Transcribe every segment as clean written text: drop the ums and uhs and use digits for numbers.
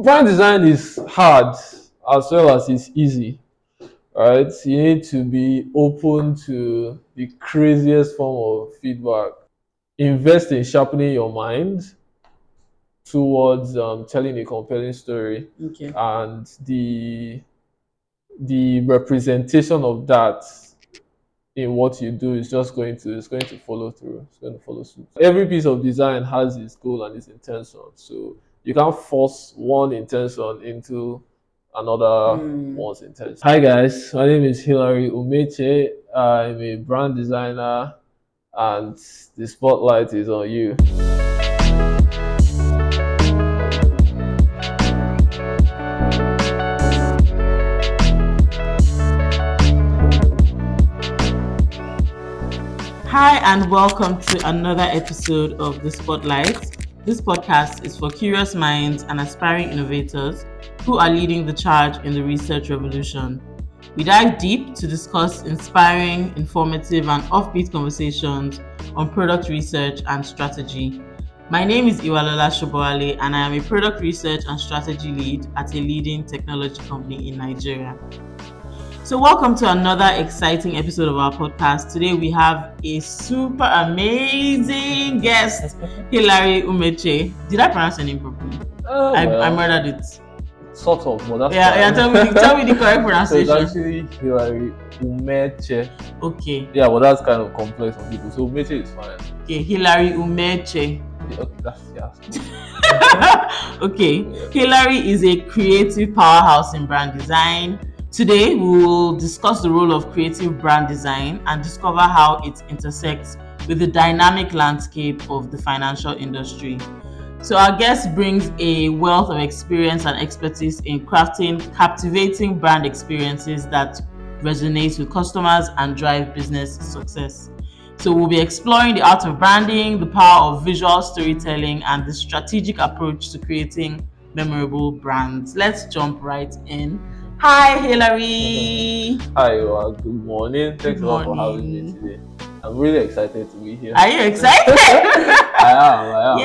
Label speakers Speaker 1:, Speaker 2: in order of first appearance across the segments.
Speaker 1: brand design is hard as well as it's easy, right? You need to be open to the craziest form of feedback. Invest in sharpening your mind towards telling a compelling story,
Speaker 2: Okay.
Speaker 1: and the representation of that in what you do is just going to follow through. It's going to follow suit. Every piece of design has its goal and its intention. So you can't force one intention into another one's intention. Hi guys, my name is Hilary Umeche. I'm a brand designer, and the spotlight is on you.
Speaker 2: Hi, and welcome to another episode of The Spotlight. This podcast is for curious minds and aspiring innovators who are leading the charge in the research revolution. We dive deep to discuss inspiring, informative, and offbeat conversations on product research and strategy. My name is Iwalola Shoboale, and I am a product research and strategy lead at a leading technology company in Nigeria. So welcome to another exciting episode of our podcast. Today we have a super amazing guest, Hilary Umeche. Did I pronounce your name properly? I murdered it.
Speaker 1: Sort of, but that's
Speaker 2: Yeah, tell me the correct
Speaker 1: So
Speaker 2: pronunciation.
Speaker 1: it's actually Hilary Umeche.
Speaker 2: Okay,
Speaker 1: Yeah, but that's kind of complex for people. So Umeche is fine.
Speaker 2: okay, Hilary Umeche.
Speaker 1: Okay, that's yeah.
Speaker 2: Okay, Hilary is a creative powerhouse in brand design. Today, we will discuss the role of creative brand design and discover how it intersects with the dynamic landscape of the financial industry. So our guest brings a wealth of experience and expertise in crafting captivating brand experiences that resonate with customers and drive business success. So we'll be exploring the art of branding, the power of visual storytelling, and the strategic approach to creating memorable brands. Let's jump right in. Hi, Hilary.
Speaker 1: Hi, good morning. Thanks
Speaker 2: Good
Speaker 1: a lot for having me
Speaker 2: morning.
Speaker 1: today. I'm really excited to be here.
Speaker 2: Are you excited?
Speaker 1: I am.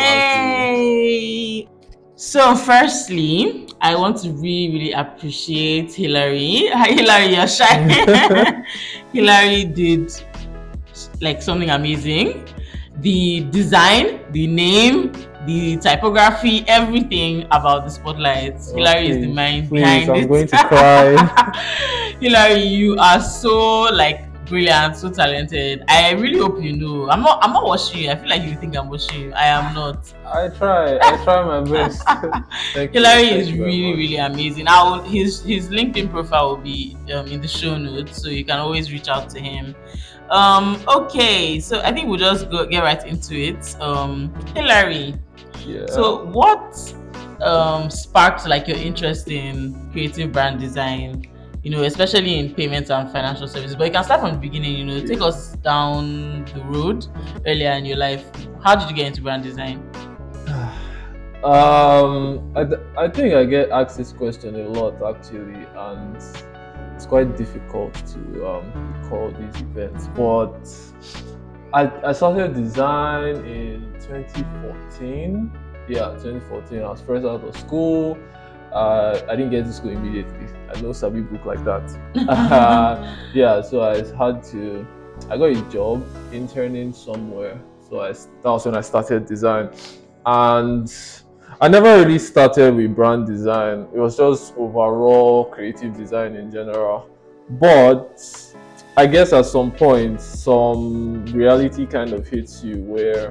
Speaker 2: Yay! So, firstly, I want to really appreciate Hilary. Hi, Hilary, you're shy. Hilary did like something amazing. The design, the name, the typography, everything about the spotlight. Hilary is the mind behind
Speaker 1: I'm
Speaker 2: it.
Speaker 1: going to cry.
Speaker 2: Hilary, you are so like brilliant, so talented. I really hope you know. I'm not watching you. I feel like you think I'm watching you. I am not.
Speaker 1: I try my best. Thank you.
Speaker 2: Hilary
Speaker 1: Thank
Speaker 2: is
Speaker 1: you very
Speaker 2: really
Speaker 1: much.
Speaker 2: amazing. His LinkedIn profile will be in the show notes, so you can always reach out to him. Okay, so I think we'll just get right into it. Hilary,
Speaker 1: Yeah.
Speaker 2: so what sparked like your interest in creative brand design? You know, especially in payments and financial services. But you can start from the beginning. You know, take us down the road earlier in your life. How did you get into brand design?
Speaker 1: I think I get asked this question a lot actually, and it's quite difficult to call these events. But I started design in 2014. Yeah, 2014. I was fresh out of school. I didn't get to school immediately. I know Sabi book like that. Yeah, so I got a job interning somewhere. So that was when I started design, and I never really started with brand design. It was just overall creative design in general. But I guess at some point, some reality kind of hits you where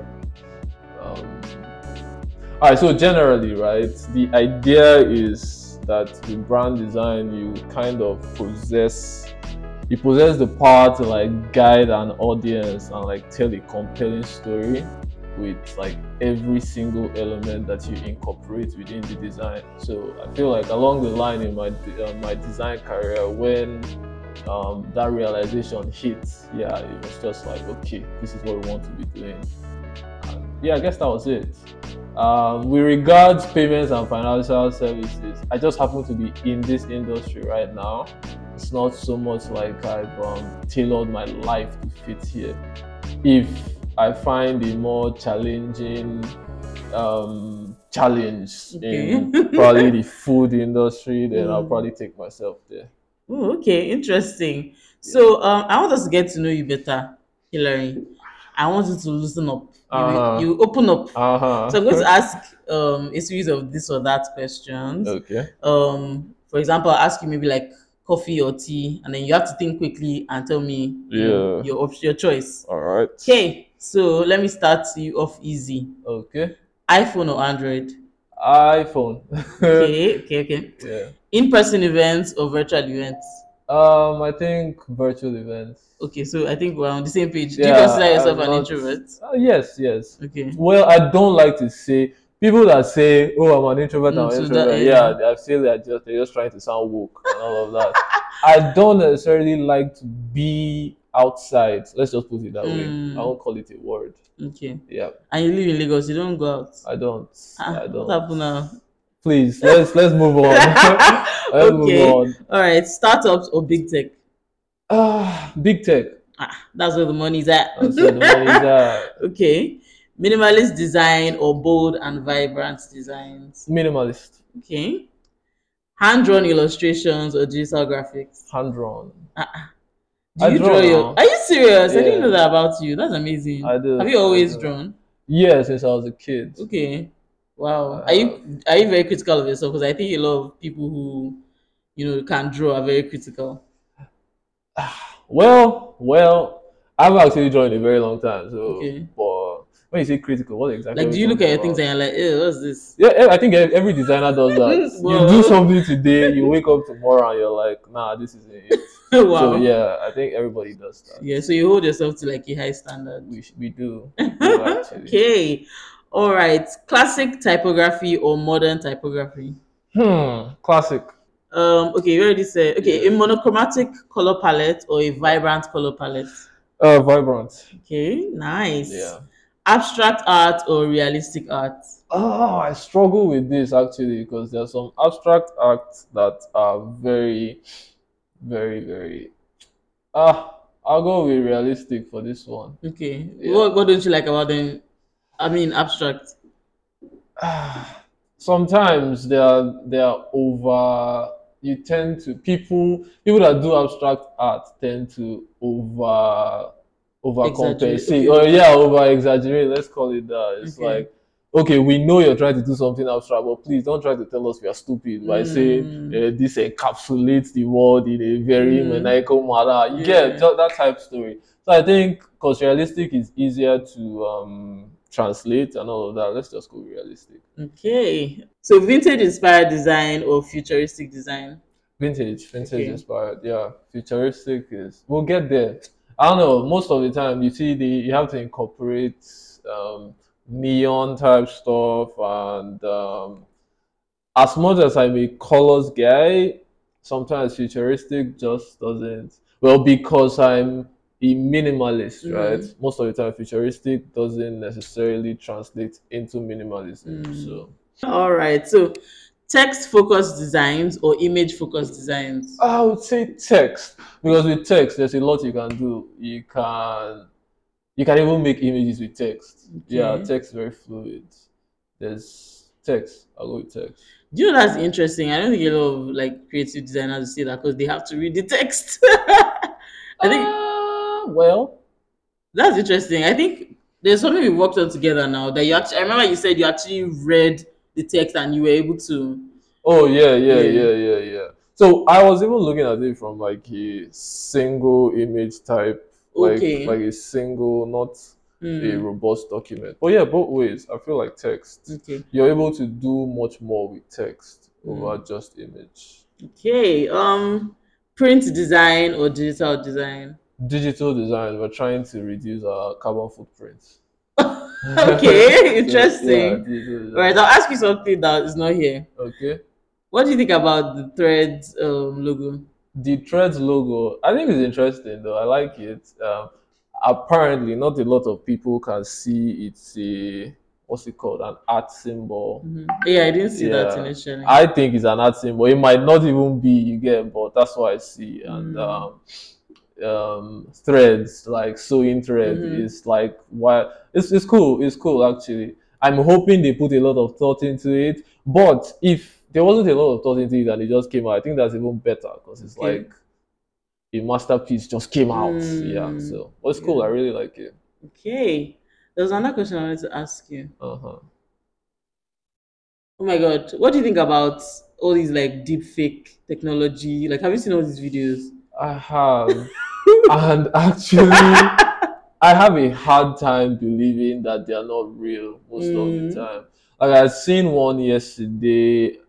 Speaker 1: all right, so generally, right, the idea is that with brand design, you kind of possess the power to like guide an audience and like tell a compelling story with like every single element that you incorporate within the design. So I feel like along the line in my design career, when that realization hit, yeah, it was just like, okay, this is what we want to be doing. Yeah, I guess that was it. With regards payments and financial services, I just happen to be in this industry right now. It's not so much like I've tailored my life to fit here. If I find a more challenging challenge
Speaker 2: Okay.
Speaker 1: in probably the food industry, then I'll
Speaker 2: Mm.
Speaker 1: probably take myself there.
Speaker 2: Oh, okay, interesting. So I want us to get to know you better, Hilary. I want you to loosen up.
Speaker 1: Uh-huh.
Speaker 2: You open up. So I'm going to
Speaker 1: Uh-huh.
Speaker 2: ask a series of this or that questions.
Speaker 1: Okay.
Speaker 2: For example, I'll ask you maybe like coffee or tea, and then you have to think quickly and tell me,
Speaker 1: Yeah.
Speaker 2: your choice.
Speaker 1: All right.
Speaker 2: Okay, so let me start you off easy.
Speaker 1: Okay.
Speaker 2: iPhone or Android?
Speaker 1: iPhone.
Speaker 2: Okay.
Speaker 1: Yeah.
Speaker 2: In-person events or virtual events?
Speaker 1: I think virtual events.
Speaker 2: Okay, so I think we're on the same page. Do you
Speaker 1: Yeah,
Speaker 2: consider yourself
Speaker 1: I'm
Speaker 2: an
Speaker 1: not.
Speaker 2: introvert?
Speaker 1: Yes.
Speaker 2: Okay.
Speaker 1: Well, I don't like to say people that say, "Oh, I'm an introvert." I'm an
Speaker 2: So that
Speaker 1: introvert. Yeah, I feel they're just trying to sound woke and all of that. I don't necessarily like to be outside. Let's just put it that way. I won't call it a word.
Speaker 2: Okay.
Speaker 1: Yeah,
Speaker 2: And you live in Lagos, you don't go out.
Speaker 1: I don't. I
Speaker 2: What
Speaker 1: don't.
Speaker 2: happened now?
Speaker 1: Please, let's move on. Let's move
Speaker 2: Okay.
Speaker 1: on.
Speaker 2: All right. Startups or big tech?
Speaker 1: Big tech.
Speaker 2: That's where the money's at.
Speaker 1: That's where the money is at.
Speaker 2: Okay. Minimalist design or bold and vibrant designs?
Speaker 1: Minimalist.
Speaker 2: Okay. Hand-drawn illustrations or digital graphics?
Speaker 1: Hand drawn.
Speaker 2: Do
Speaker 1: I
Speaker 2: you
Speaker 1: draw
Speaker 2: draw your?
Speaker 1: now.
Speaker 2: Are you serious? I didn't know
Speaker 1: Yeah.
Speaker 2: that about you. That's amazing.
Speaker 1: I do.
Speaker 2: Have you
Speaker 1: I
Speaker 2: always
Speaker 1: do.
Speaker 2: drawn?
Speaker 1: Yeah, since I was a kid.
Speaker 2: Okay. Wow.
Speaker 1: I
Speaker 2: Are you very critical of yourself? Because I think a lot of people who can draw are very critical.
Speaker 1: Well, I've actually drawn a very long time. So,
Speaker 2: Okay.
Speaker 1: but when you say critical, what exactly?
Speaker 2: Like,
Speaker 1: are
Speaker 2: do
Speaker 1: we
Speaker 2: you look at
Speaker 1: talking
Speaker 2: your things
Speaker 1: about?
Speaker 2: and you're like, ew, what's this?
Speaker 1: Yeah, I think every designer does that.
Speaker 2: Whoa.
Speaker 1: You do something today, you wake up tomorrow, and you're like, nah, this isn't it.
Speaker 2: Wow.
Speaker 1: So yeah, I think everybody does that.
Speaker 2: Yeah. So you hold yourself to like a high standard.
Speaker 1: We do. We do actually.
Speaker 2: Okay. All right. Classic typography or modern typography?
Speaker 1: Classic.
Speaker 2: Okay, you already said. Okay,
Speaker 1: Yeah.
Speaker 2: a monochromatic color palette or a vibrant color palette?
Speaker 1: Vibrant.
Speaker 2: Okay, nice.
Speaker 1: Yeah.
Speaker 2: Abstract art or realistic art?
Speaker 1: Oh, I struggle with this actually because there's some abstract arts that are very, very, very. I'll go with realistic for this one.
Speaker 2: Okay.
Speaker 1: Yeah.
Speaker 2: What don't you like about them? I mean, abstract.
Speaker 1: Sometimes they are over. You tend to people that do abstract art tend to over compensate,
Speaker 2: okay.
Speaker 1: or yeah, over exaggerate. Let's call it that. It's
Speaker 2: Okay.
Speaker 1: like, okay, we know you're trying to do something abstract, but please don't try to tell us we are stupid by saying this encapsulates the world in a very maniacal manner. You get that type of story. So I think because realistic is easier to translate and all of that. Let's just go realistic.
Speaker 2: Okay. So vintage inspired design or futuristic design?
Speaker 1: Vintage
Speaker 2: Okay.
Speaker 1: inspired. Yeah, futuristic is. We'll get there. I don't know. Most of the time, you see you have to incorporate neon type stuff, and as much as I'm a colors guy, sometimes futuristic just doesn't. Well, because I'm a minimalist, right? Most of the time, futuristic doesn't necessarily translate into minimalism. So.
Speaker 2: All right. So text focused designs or image focused designs?
Speaker 1: I would say text, because with text there's a lot you can do. You can even make images with text.
Speaker 2: Okay.
Speaker 1: Yeah, text is very fluid. There's text. I'll go with text.
Speaker 2: Do you know that's interesting? I don't think a lot of like creative designers say that because they have to read the text. I think
Speaker 1: well,
Speaker 2: that's interesting. I think there's something we worked on together now that you actually. I remember you said you actually read the text and you were able to.
Speaker 1: Oh yeah. So I was even looking at it from like a single image type, like a single, not a robust document. But yeah, both ways. I feel like text.
Speaker 2: Okay.
Speaker 1: You're able to do much more with text over just image.
Speaker 2: Okay. Print design or digital design?
Speaker 1: Digital design. We're trying to reduce our carbon footprint.
Speaker 2: Okay, interesting.
Speaker 1: Yeah,
Speaker 2: all right, I'll ask you something that is not here.
Speaker 1: Okay.
Speaker 2: What do you think about the Threads logo?
Speaker 1: The Threads logo, I think it's interesting though. I like it. Apparently, not a lot of people can see it's a what's it called, an art symbol.
Speaker 2: Yeah, I didn't see that initially.
Speaker 1: I think it's an art symbol. It might not even be, you get, but that's what I see. And threads, like sewing thread, is like, why it's cool. It's cool actually. I'm hoping they put a lot of thought into it. But if there wasn't a lot of thought into it and it just came out, I think that's even better because it's
Speaker 2: Okay.
Speaker 1: like a masterpiece just came out. Yeah,
Speaker 2: Mm,
Speaker 1: so it's cool.
Speaker 2: yeah.
Speaker 1: I really like it.
Speaker 2: Okay. There's another question I wanted to ask you.
Speaker 1: Uh-huh.
Speaker 2: Oh my God. What do you think about all these like deep fake technology? Like, have you seen all these videos?
Speaker 1: I have, and actually, I have a hard time believing that they are not real most of the
Speaker 2: Mm.
Speaker 1: time. Like I seen one yesterday.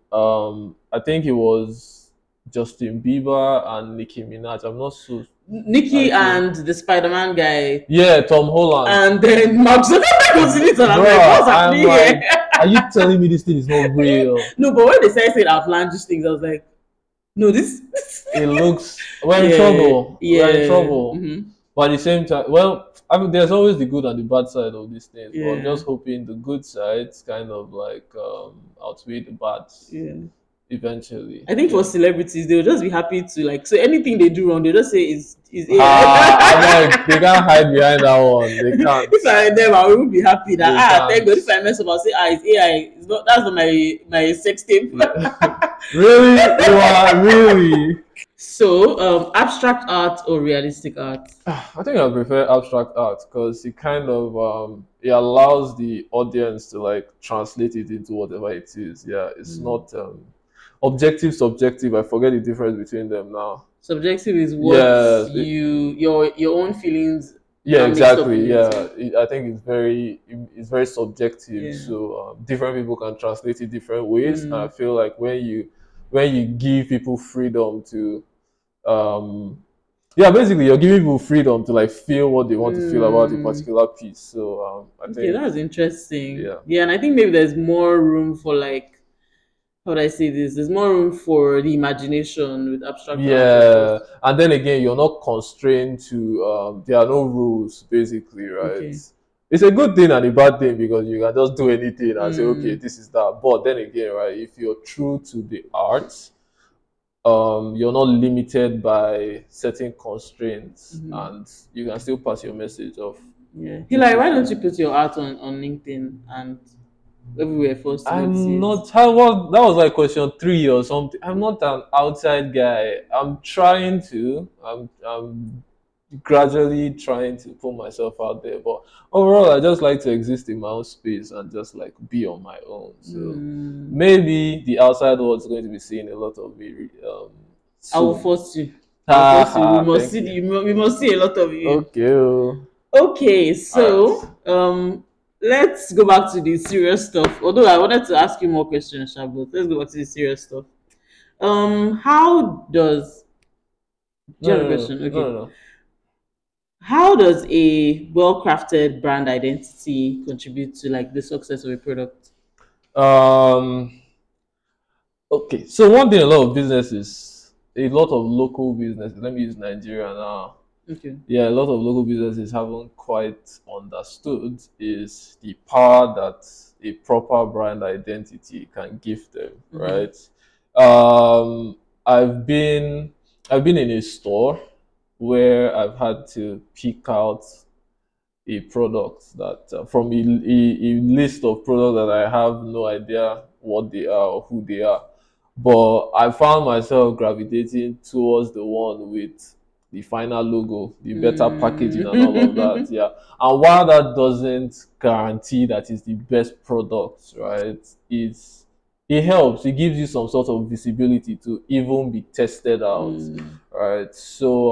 Speaker 1: I think it was Justin Bieber and Nicki Minaj. I'm not so. I
Speaker 2: Nikki
Speaker 1: think
Speaker 2: and the Spider-Man guy,
Speaker 1: yeah, Tom Holland.
Speaker 2: and then Mark Zuckerberg was in it, and I'm like,
Speaker 1: Bruh,
Speaker 2: what's
Speaker 1: I'm
Speaker 2: happening here?
Speaker 1: like, are you telling me this thing is not real?
Speaker 2: No, but when they started saying outlandish things, I was like, no, this.
Speaker 1: It looks we're in
Speaker 2: Yeah,
Speaker 1: trouble. We're in
Speaker 2: yeah,
Speaker 1: trouble.
Speaker 2: hmm,
Speaker 1: But at the same time, well, I mean, there's always the good and the bad side of these things. But I'm
Speaker 2: yeah,
Speaker 1: just hoping the good sides kind of like outweigh the bad
Speaker 2: yeah.
Speaker 1: eventually.
Speaker 2: I think for
Speaker 1: Yeah.
Speaker 2: celebrities, they'll just be happy to like. So anything they do wrong, they just say is
Speaker 1: I'm
Speaker 2: AI.
Speaker 1: like, they can't hide behind that one. They can't.
Speaker 2: If I them, I will be happy that
Speaker 1: They
Speaker 2: thank
Speaker 1: can't.
Speaker 2: God. If I mess up, I'll say it's AI. It's not. That's not my sex tape.
Speaker 1: Really? You are really?
Speaker 2: So, abstract art or realistic art?
Speaker 1: I think I prefer abstract art because it kind of it allows the audience to like translate it into whatever it is. Yeah, it's
Speaker 2: Mm.
Speaker 1: not objective, subjective. I forget the difference between them now.
Speaker 2: Subjective is what
Speaker 1: Yeah,
Speaker 2: your own feelings
Speaker 1: yeah,
Speaker 2: are mixed up
Speaker 1: exactly.
Speaker 2: in it.
Speaker 1: Yeah, I think it's very subjective.
Speaker 2: Yeah.
Speaker 1: So different people can translate it different ways. And I
Speaker 2: Mm.
Speaker 1: feel like when you give people freedom to um yeah, basically you're giving people freedom to like feel what they want to feel about a
Speaker 2: Mm.
Speaker 1: particular piece. So I
Speaker 2: Okay,
Speaker 1: think
Speaker 2: that's interesting.
Speaker 1: yeah.
Speaker 2: Yeah, and I think maybe there's more room for like how would I say this? There's more room for the imagination with abstract art, I
Speaker 1: Yeah,
Speaker 2: guess.
Speaker 1: and then again, you're not constrained to. There are no rules, basically, right?
Speaker 2: Okay.
Speaker 1: It's a good thing and a bad thing because you can just do anything and say, okay,
Speaker 2: Mm.
Speaker 1: this is that. But then again, right? If you're true to the art, you're not limited by certain constraints,
Speaker 2: Hmm.
Speaker 1: and you can still pass your message of
Speaker 2: Yeah. Hilary, why don't
Speaker 1: beautifully.
Speaker 2: you put your art on LinkedIn and everywhere for us to be able to see
Speaker 1: I'm
Speaker 2: it?
Speaker 1: not. How was that? Was like question three or something. I'm not an outside guy. I'm trying to. I'm gradually trying to put myself out there. But overall, I just like to exist in my own space and just like be on my own. So
Speaker 2: Mm.
Speaker 1: maybe the outside world is going to be seeing a lot of me
Speaker 2: I will
Speaker 1: soon.
Speaker 2: force you. I will
Speaker 1: Ha
Speaker 2: force you. We
Speaker 1: ha!
Speaker 2: must
Speaker 1: Thank
Speaker 2: see.
Speaker 1: you.
Speaker 2: We must see a lot of you.
Speaker 1: Okay. Oh.
Speaker 2: Okay,
Speaker 1: All right.
Speaker 2: so let's go back to the serious stuff. Although I wanted to ask you more questions, Sha, but let's go back to the serious stuff. How does do
Speaker 1: No,
Speaker 2: you have a
Speaker 1: no, no,
Speaker 2: question?
Speaker 1: no,
Speaker 2: Okay.
Speaker 1: no,
Speaker 2: How does a well-crafted brand identity contribute to like the success of a product?
Speaker 1: no. Okay. So one thing, a lot of local businesses. Let me use Nigeria now.
Speaker 2: Okay.
Speaker 1: Yeah, a lot of local businesses haven't quite understood is the power that a proper brand identity can give them,
Speaker 2: Mm-hmm.
Speaker 1: right? Um, I've been I've been in a store where I've had to pick out a product that from a list of products that I have no idea what they are or who they are. But I found myself gravitating towards the one with the final logo, the better packaging, and all of that.
Speaker 2: Mm.
Speaker 1: Yeah. And while that doesn't guarantee that it's the best product, right? It helps. It gives you some sort of visibility to even be tested out,
Speaker 2: Mm.
Speaker 1: right? So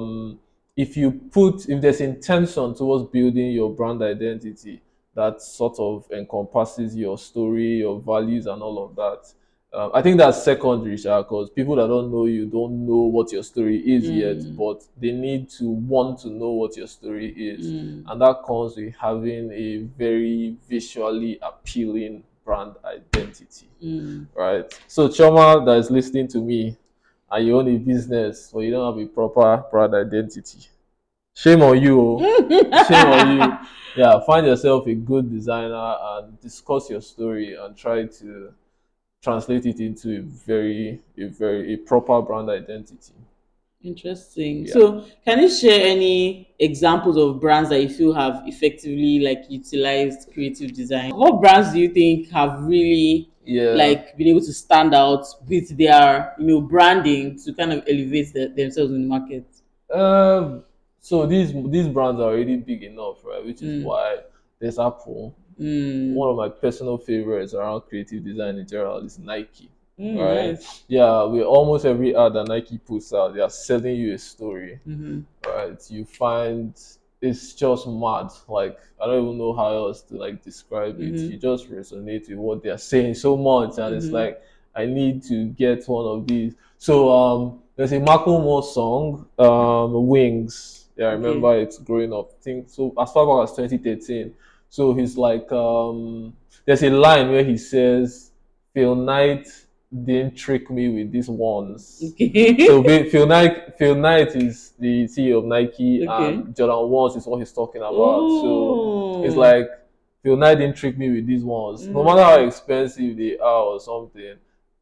Speaker 1: if there's intention towards building your brand identity that sort of encompasses your story, your values, and all of that. I think that's secondary, because people that don't know you don't know what your story is yet,
Speaker 2: Mm.
Speaker 1: but they need to want to know what your story is.
Speaker 2: Mm.
Speaker 1: And that comes with having a very visually appealing brand identity,
Speaker 2: Mm.
Speaker 1: right? So, Choma that is listening to me, and you own a business, but you don't have a proper brand identity, shame on you. Oh. Shame on you. Yeah, find yourself a good designer and discuss your story and try to translate it into a proper brand identity.
Speaker 2: Interesting.
Speaker 1: Yeah.
Speaker 2: So, can you share any examples of brands that you feel have effectively like utilized creative design? What brands do you think have really
Speaker 1: Yeah.
Speaker 2: like been able to stand out with their branding to kind of elevate themselves in the market?
Speaker 1: Um, so these brands are already big enough, right? Which is
Speaker 2: Mm,
Speaker 1: why there's Apple. One
Speaker 2: mm,
Speaker 1: of my personal favorites around creative design in general is Nike. Right?
Speaker 2: nice.
Speaker 1: Yeah, with almost every ad that Nike puts out, they are selling you a story.
Speaker 2: Mm-hmm,
Speaker 1: Right? You find it's just mad. Like I don't even know how else to like describe it. You
Speaker 2: mm-hmm,
Speaker 1: just resonate with what they're saying so much, and it's
Speaker 2: mm-hmm.
Speaker 1: like I need to get one of these. So there's a Macklemore song, Wings. Yeah, I
Speaker 2: Okay.
Speaker 1: remember it growing up. I think so as far back as 2013. So he's like there's a line where he says, Phil Knight didn't trick me with these ones. So
Speaker 2: Okay.
Speaker 1: Phil Knight is the CEO of Nike,
Speaker 2: Okay.
Speaker 1: and Jordan ones is what he's talking about. So it's
Speaker 2: Oh.
Speaker 1: like Phil Knight didn't trick me with these ones. No matter how
Speaker 2: Mm,
Speaker 1: expensive they are or something,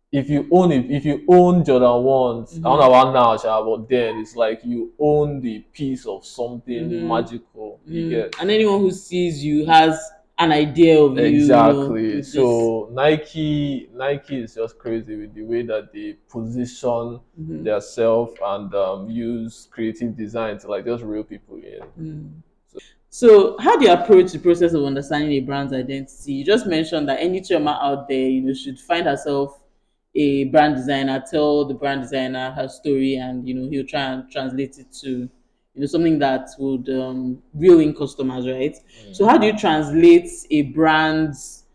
Speaker 1: if you own Jordan ones, I don't
Speaker 2: mm-hmm,
Speaker 1: know about now, but then it's like you own the piece of something
Speaker 2: mm-hmm.
Speaker 1: magical. You
Speaker 2: Mm.
Speaker 1: get
Speaker 2: And anyone who sees you has an idea of you,
Speaker 1: exactly.
Speaker 2: with this.
Speaker 1: So Nike is just crazy with the way that they position
Speaker 2: Hmm.
Speaker 1: their self and use creative design to like just reel people in.
Speaker 2: Mm. So, how do you approach the process of understanding a brand's identity? You just mentioned that any chairman out there, should find herself a brand designer, tell the brand designer her story, and he'll try and translate it to something that would reel in customers, right? So, how do you translate a brand's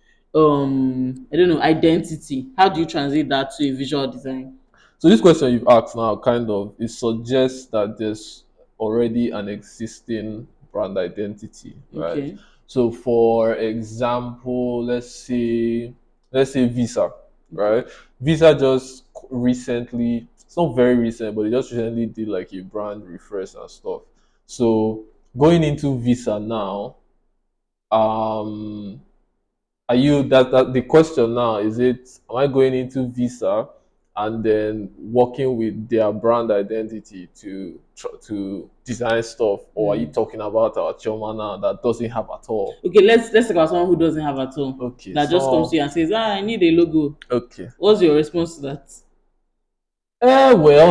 Speaker 2: I don't know, identity? How do you translate that to a visual design?
Speaker 1: So this question you've asked now kind of it suggests that there's already an existing brand identity, right?
Speaker 2: Okay.
Speaker 1: So for example, let's say Visa,
Speaker 2: Okay.
Speaker 1: right? Visa just recently, it's not very recent, but they just recently did like a brand refresh and stuff. So going into Visa now, um are you that the question now is it am I going into Visa and then working with their brand identity to design stuff, or are you
Speaker 2: Mm.
Speaker 1: talking about our Choma now that doesn't have at all?
Speaker 2: Okay, let's talk about someone who doesn't have at all.
Speaker 1: Okay,
Speaker 2: That just comes to
Speaker 1: so
Speaker 2: you and says, I need a logo.
Speaker 1: okay.
Speaker 2: What's your response to that?
Speaker 1: Well,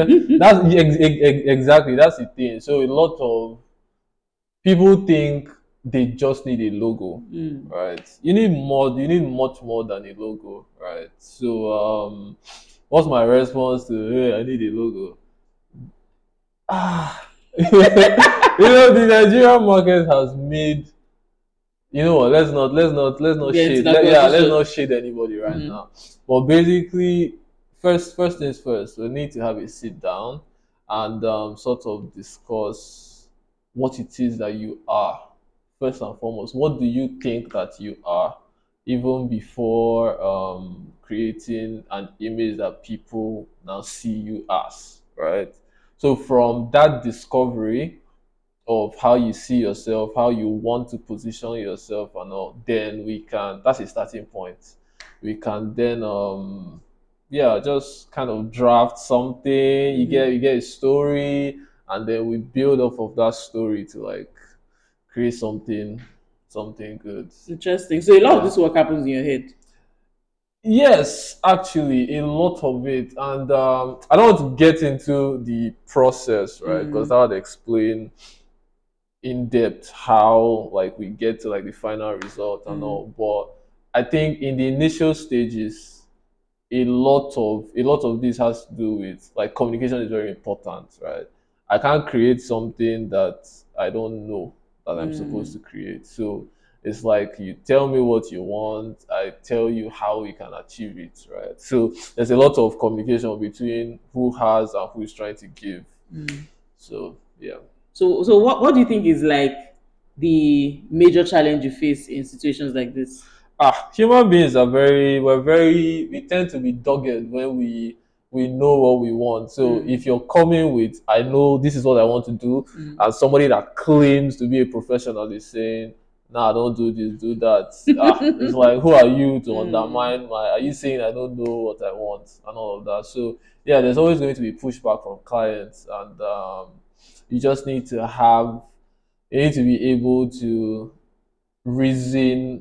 Speaker 1: exactly that's the thing. So a lot of people think they just need a logo,
Speaker 2: Mm.
Speaker 1: right? You need more, you need much more than a logo, right? So what's my response to hey, I need a logo? Ah the Nigerian market has made you know what, let's not
Speaker 2: Get into
Speaker 1: shade
Speaker 2: that
Speaker 1: yeah, let's
Speaker 2: conversation.
Speaker 1: not shade anybody right
Speaker 2: Mm-hmm.
Speaker 1: now. But basically, first things first, we need to have a sit down and sort of discuss what it is that you are. First and foremost, what do you think that you are, even before creating an image that people now see you as, right? So from that discovery of how you see yourself, how you want to position yourself and all, then we can that's a starting point. We can then yeah, just kind of draft something,
Speaker 2: Mm-hmm.
Speaker 1: you get a story, and then we build off of that story to like create something good.
Speaker 2: Interesting. So a lot of
Speaker 1: Yeah.
Speaker 2: this work happens in your head.
Speaker 1: Yes, actually, a lot of it, and I don't want to get into the process, right? Because
Speaker 2: Mm.
Speaker 1: that would explain in depth how like we get to like the final result and
Speaker 2: Mm.
Speaker 1: all. But I think in the initial stages, a lot of this has to do with like communication is very important, right? I can't create something that I don't know that I'm supposed
Speaker 2: Mm.
Speaker 1: to create. So it's like you tell me what you want, I tell you how we can achieve it, right? So there's a lot of communication between who has and who is trying to give.
Speaker 2: Mm.
Speaker 1: So yeah.
Speaker 2: So what do you think is like the major challenge you face in situations like this?
Speaker 1: Human beings are we tend to be dogged when we know what we want. So
Speaker 2: Mm.
Speaker 1: if you're coming with I know this is what I want to do,
Speaker 2: Mm.
Speaker 1: and somebody that claims to be a professional is saying nah, don't do this, do that. It's like, who are you to undermine my? Are you saying I don't know what I want and all of that? So yeah, there's always going to be pushback from clients, and you just need to have, you need to be able to reason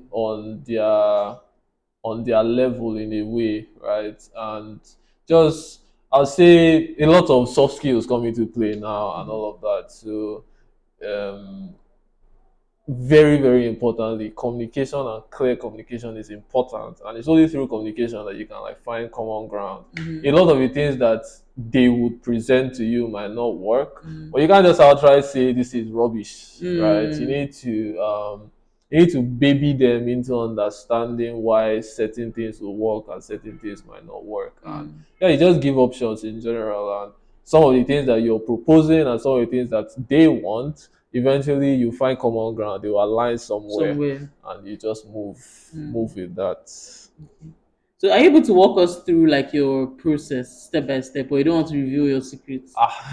Speaker 1: on their level in a way, right? And just, I'll say a lot of soft skills come into play now and all of that. So um, very, very importantly, communication and clear communication is important, and it's only through communication that you can like find common ground. A lot of the things that they would present to you might not work, but you can't just outright say this is rubbish, right? You need to baby them into understanding why certain things will work and certain things might not work. And yeah, you just give options in general, and some of the things that you're proposing and some of the things that they want, eventually you find common ground, they will align somewhere, and you just move with that.
Speaker 2: So are you able to walk us through like your process step by step, or you don't want to reveal your secrets?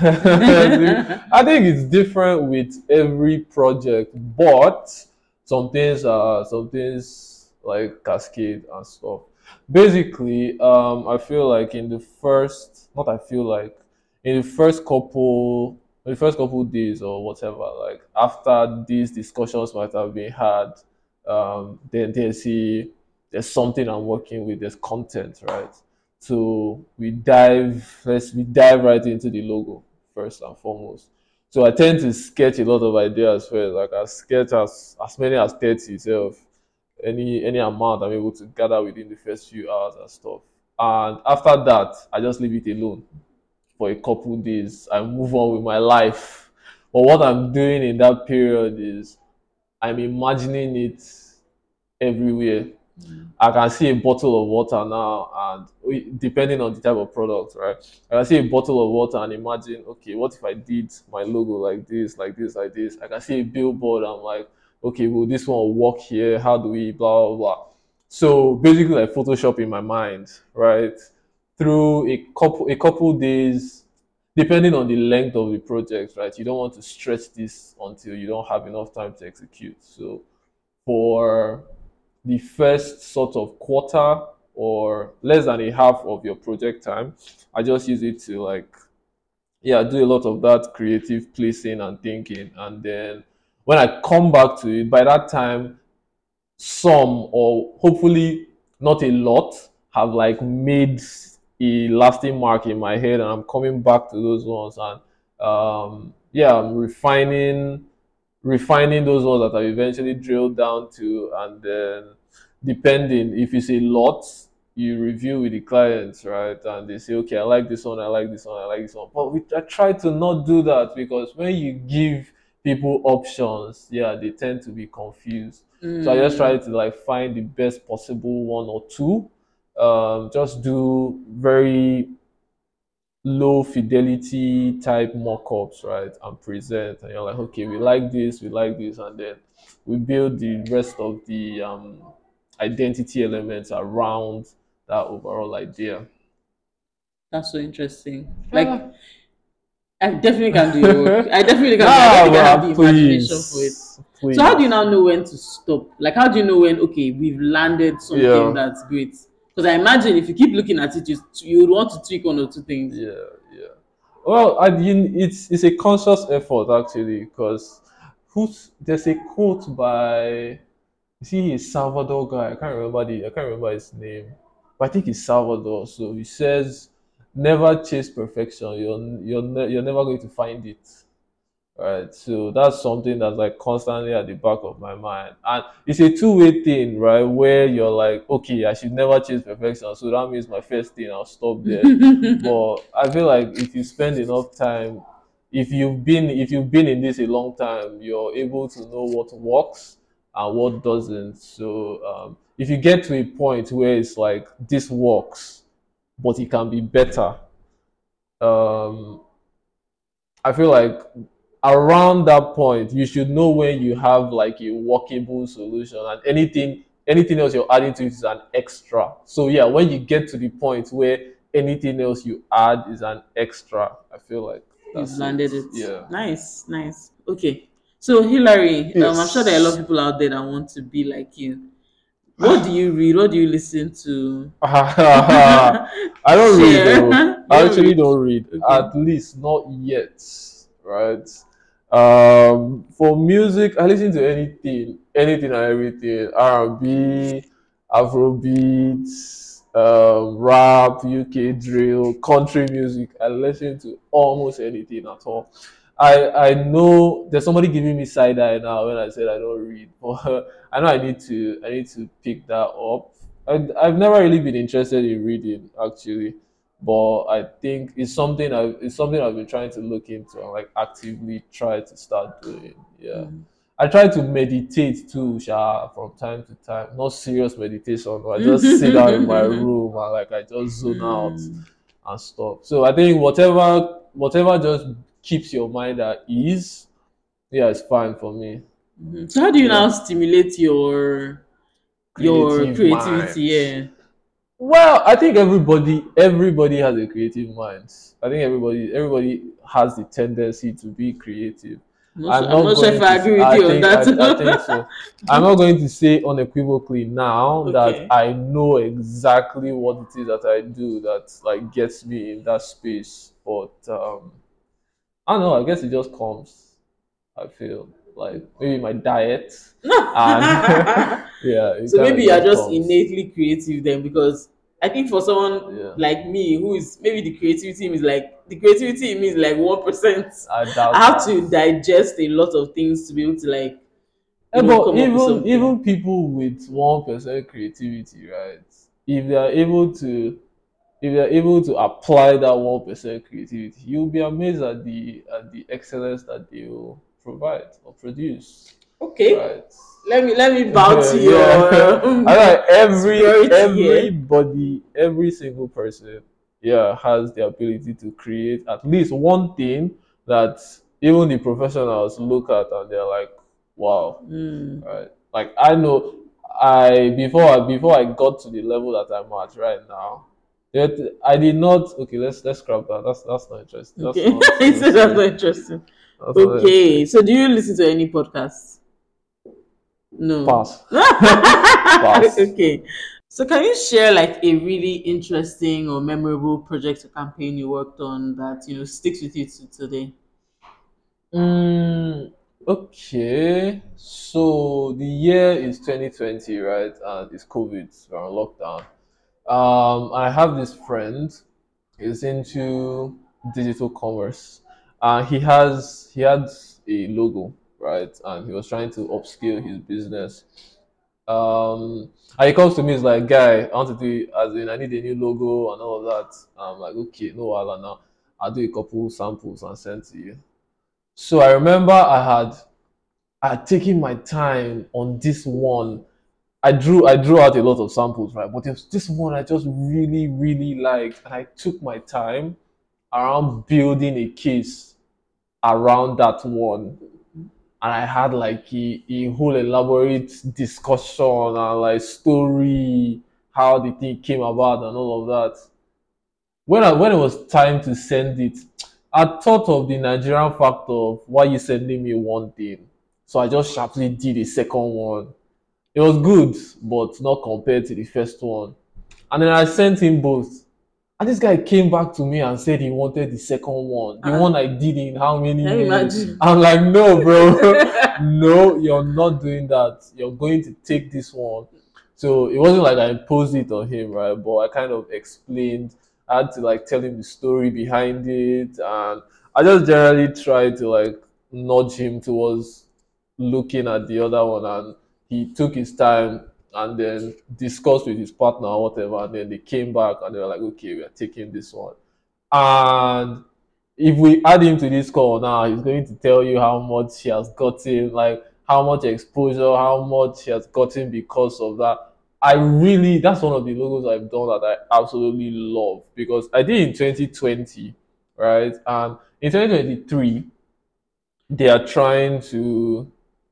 Speaker 1: I think it's different with every project, but some things like cascade and stuff. Basically, I feel like in the first, not I feel like in the first couple days or whatever, like after these discussions might have been had, then there's something I'm working with, there's content, right? So we dive right into the logo first and foremost. So I tend to sketch a lot of ideas first. Like I sketch as many as 30 itself, any amount I'm able to gather within the first few hours and stuff. And after that, I just leave it alone for a couple days. I move on with my life. But what I'm doing in that period is I'm imagining it everywhere. I can see a bottle of water now, and depending on the type of product, right? I can see a bottle of water and imagine, okay, what if I did my logo like this, like this, like this? I can see a billboard. I'm like, okay, will this one work here? How do we blah blah blah? So basically, like Photoshop in my mind, right? Through a couple days, depending on the length of the project, right? You don't want to stretch this until you don't have enough time to execute. So for the first sort of quarter or less than a half of your project time, I just use it to like, yeah, do a lot of that creative placing and thinking. And then when I come back to it, by that time, some or hopefully not a lot have like made a lasting mark in my head, and I'm coming back to those ones, and yeah, I'm refining those ones that I eventually drilled down to, and then depending if it's a lot, you review with the clients, right? And they say, okay, I like this one, I like this one, I like this one. But I try to not do that, because when you give people options, yeah, they tend to be confused. So I just try to like find the best possible one or two. Just do very low fidelity type mock-ups, right, and present, and you're like, okay, we like this, and then we build the rest of the identity elements around that overall idea.
Speaker 2: That's so interesting. Like, I definitely can do your work. I definitely can. I don't think I have the imagination for it.
Speaker 1: Please.
Speaker 2: So how do you now know when to stop? Like, how do you know when, okay, we've landed something that's great? Because I imagine if you keep looking at it, you would want to tweak one or two things.
Speaker 1: Yeah. Well, it's a conscious effort actually, because there's a quote by, you see, a Salvador guy. I can't remember his name, but I think it's Salvador. So he says, "Never chase perfection. You're never going to find it." Right. So that's something that's like constantly at the back of my mind, and it's a two-way thing, right? Where you're like, okay, I should never chase perfection, so that means my first thing, I'll stop there. But I feel like if you spend enough time, if you've been in this a long time, you're able to know what works and what doesn't. So if you get to a point where it's like this works, but it can be better, um, I feel like around that point you should know when you have like a workable solution, and anything else you're adding to it is an extra. So yeah, when you get to the point where anything else you add is an extra, I feel like
Speaker 2: You've landed it.
Speaker 1: Yeah.
Speaker 2: Nice. Okay. So Hillary, I'm sure there are a lot of
Speaker 1: Yes.
Speaker 2: people out there that want to be like you. What do you read? What do you listen to?
Speaker 1: I don't read though.
Speaker 2: Share. You
Speaker 1: I
Speaker 2: don't
Speaker 1: actually
Speaker 2: read.
Speaker 1: don't read.
Speaker 2: Okay.
Speaker 1: At least not yet. Right. For music, I listen to anything and everything. R&B, Afrobeat, rap, UK drill, country music. I listen to almost anything at all. I know there's somebody giving me side eye now when I said I don't read, but I know I need to pick that up. I've never really been interested in reading actually, but I think it's something I've been trying to look into and like actively try to start doing. Yeah.
Speaker 2: Mm.
Speaker 1: I try to meditate too, from time to time. Not serious meditation, but I just sit down in my room and like I just zone out
Speaker 2: Mm.
Speaker 1: and stuff. So I think whatever just keeps your mind at ease, yeah, it's fine for me.
Speaker 2: Mhm. So how do you
Speaker 1: Yeah.
Speaker 2: now stimulate your
Speaker 1: Creative
Speaker 2: creativity?
Speaker 1: minds.
Speaker 2: Yeah.
Speaker 1: Well, I think everybody has a creative mind. I think everybody has the tendency to be creative. I'm
Speaker 2: I'm
Speaker 1: not
Speaker 2: not sure if
Speaker 1: going
Speaker 2: I
Speaker 1: to.
Speaker 2: agree with
Speaker 1: I
Speaker 2: you on
Speaker 1: think I think
Speaker 2: that.
Speaker 1: so. I'm not going to say unequivocally now that
Speaker 2: Okay.
Speaker 1: I know exactly what it is that I do that like gets me in that space. But I don't know. I guess it just comes. I feel like maybe my diet and yeah, it
Speaker 2: So
Speaker 1: kind of
Speaker 2: maybe you are
Speaker 1: just
Speaker 2: just
Speaker 1: comes.
Speaker 2: innately creative then, because I think for someone
Speaker 1: Yeah,
Speaker 2: like me who is maybe the creativity in me is like 1%.
Speaker 1: I
Speaker 2: I
Speaker 1: doubt
Speaker 2: have
Speaker 1: that.
Speaker 2: to digest a lot of things to be able to like,
Speaker 1: But
Speaker 2: come up with
Speaker 1: even
Speaker 2: something.
Speaker 1: people with 1% creativity, right? If they are able to if they're able to apply that 1% creativity, you'll be amazed at the excellence that they will provide or produce,
Speaker 2: Okay.
Speaker 1: right?
Speaker 2: Let me bow to
Speaker 1: Yeah,
Speaker 2: your
Speaker 1: I like
Speaker 2: superiority here.
Speaker 1: every single person, yeah, has the ability to create at least one thing that even the professionals look at and they're like, wow,
Speaker 2: Mm.
Speaker 1: right? Like I know, before I got to the level that I'm at right now, I did not. Okay, let's scrap that. That's not interesting. That's
Speaker 2: Okay.
Speaker 1: not
Speaker 2: He said that's
Speaker 1: necessary.
Speaker 2: not interesting.
Speaker 1: That's not
Speaker 2: Okay.
Speaker 1: necessary.
Speaker 2: So do you listen to any podcasts? No.
Speaker 1: Pass. Pass.
Speaker 2: Okay. So can you share like a really interesting or memorable project or campaign you worked on that sticks with you to today?
Speaker 1: Mm, okay. So the year is 2020, right? And it's COVID. We're on lockdown. I have this friend. He's into digital commerce. He had a logo, right? And he was trying to upscale his business. And he comes to me, he's like, guy, I want to do, as in, I need a new logo and all of that. I'm like, okay, no, while now. I'll do a couple samples and send to you. So I remember I had taken my time on this one. I drew out a lot of samples, right? But there's this one I just really, really liked, and I took my time around building a case around that one. And I had like a whole elaborate discussion and like story, how the thing came about and all of that. When it was time to send it, I thought of the Nigerian factor of why you sending me one thing. So I just sharply did a second one. It was good, but not compared to the first one. And then I sent him both. And this guy came back to me and said he wanted the second one, the
Speaker 2: Ah,
Speaker 1: one I did in how many
Speaker 2: can you
Speaker 1: minutes.
Speaker 2: imagine?
Speaker 1: I'm like, no, bro, no, you're not doing that. You're going to take this one. So it wasn't like I imposed it on him, right? But I kind of explained. I had to like tell him the story behind it, and I just generally tried to like nudge him towards looking at the other one, and he took his time and then discussed with his partner or whatever, and then they came back and they were like, okay, we are taking this one. And if we add him to this call now, he's going to tell you how much he has gotten, like how much exposure, how much he has gotten because of that. That's one of the logos I've done that I absolutely love because I did in 2020, right? And in 2023, they are trying to,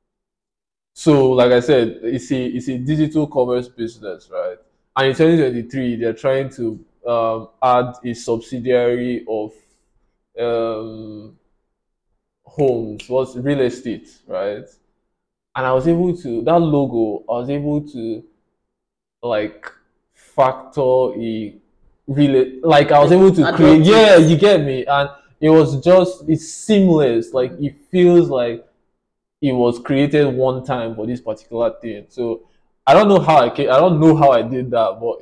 Speaker 1: so like I said, it's a digital commerce business, right? And in 2023, they're trying to add a subsidiary of um, homes, was real estate, right? And I was able to that logo. I was able to like factor a really like I was
Speaker 2: Like
Speaker 1: able to create.
Speaker 2: adopt it.
Speaker 1: Yeah, you get me. And it was just it's seamless. Like it feels like it was created one time for this particular thing. So I don't know how I don't know how I did that, but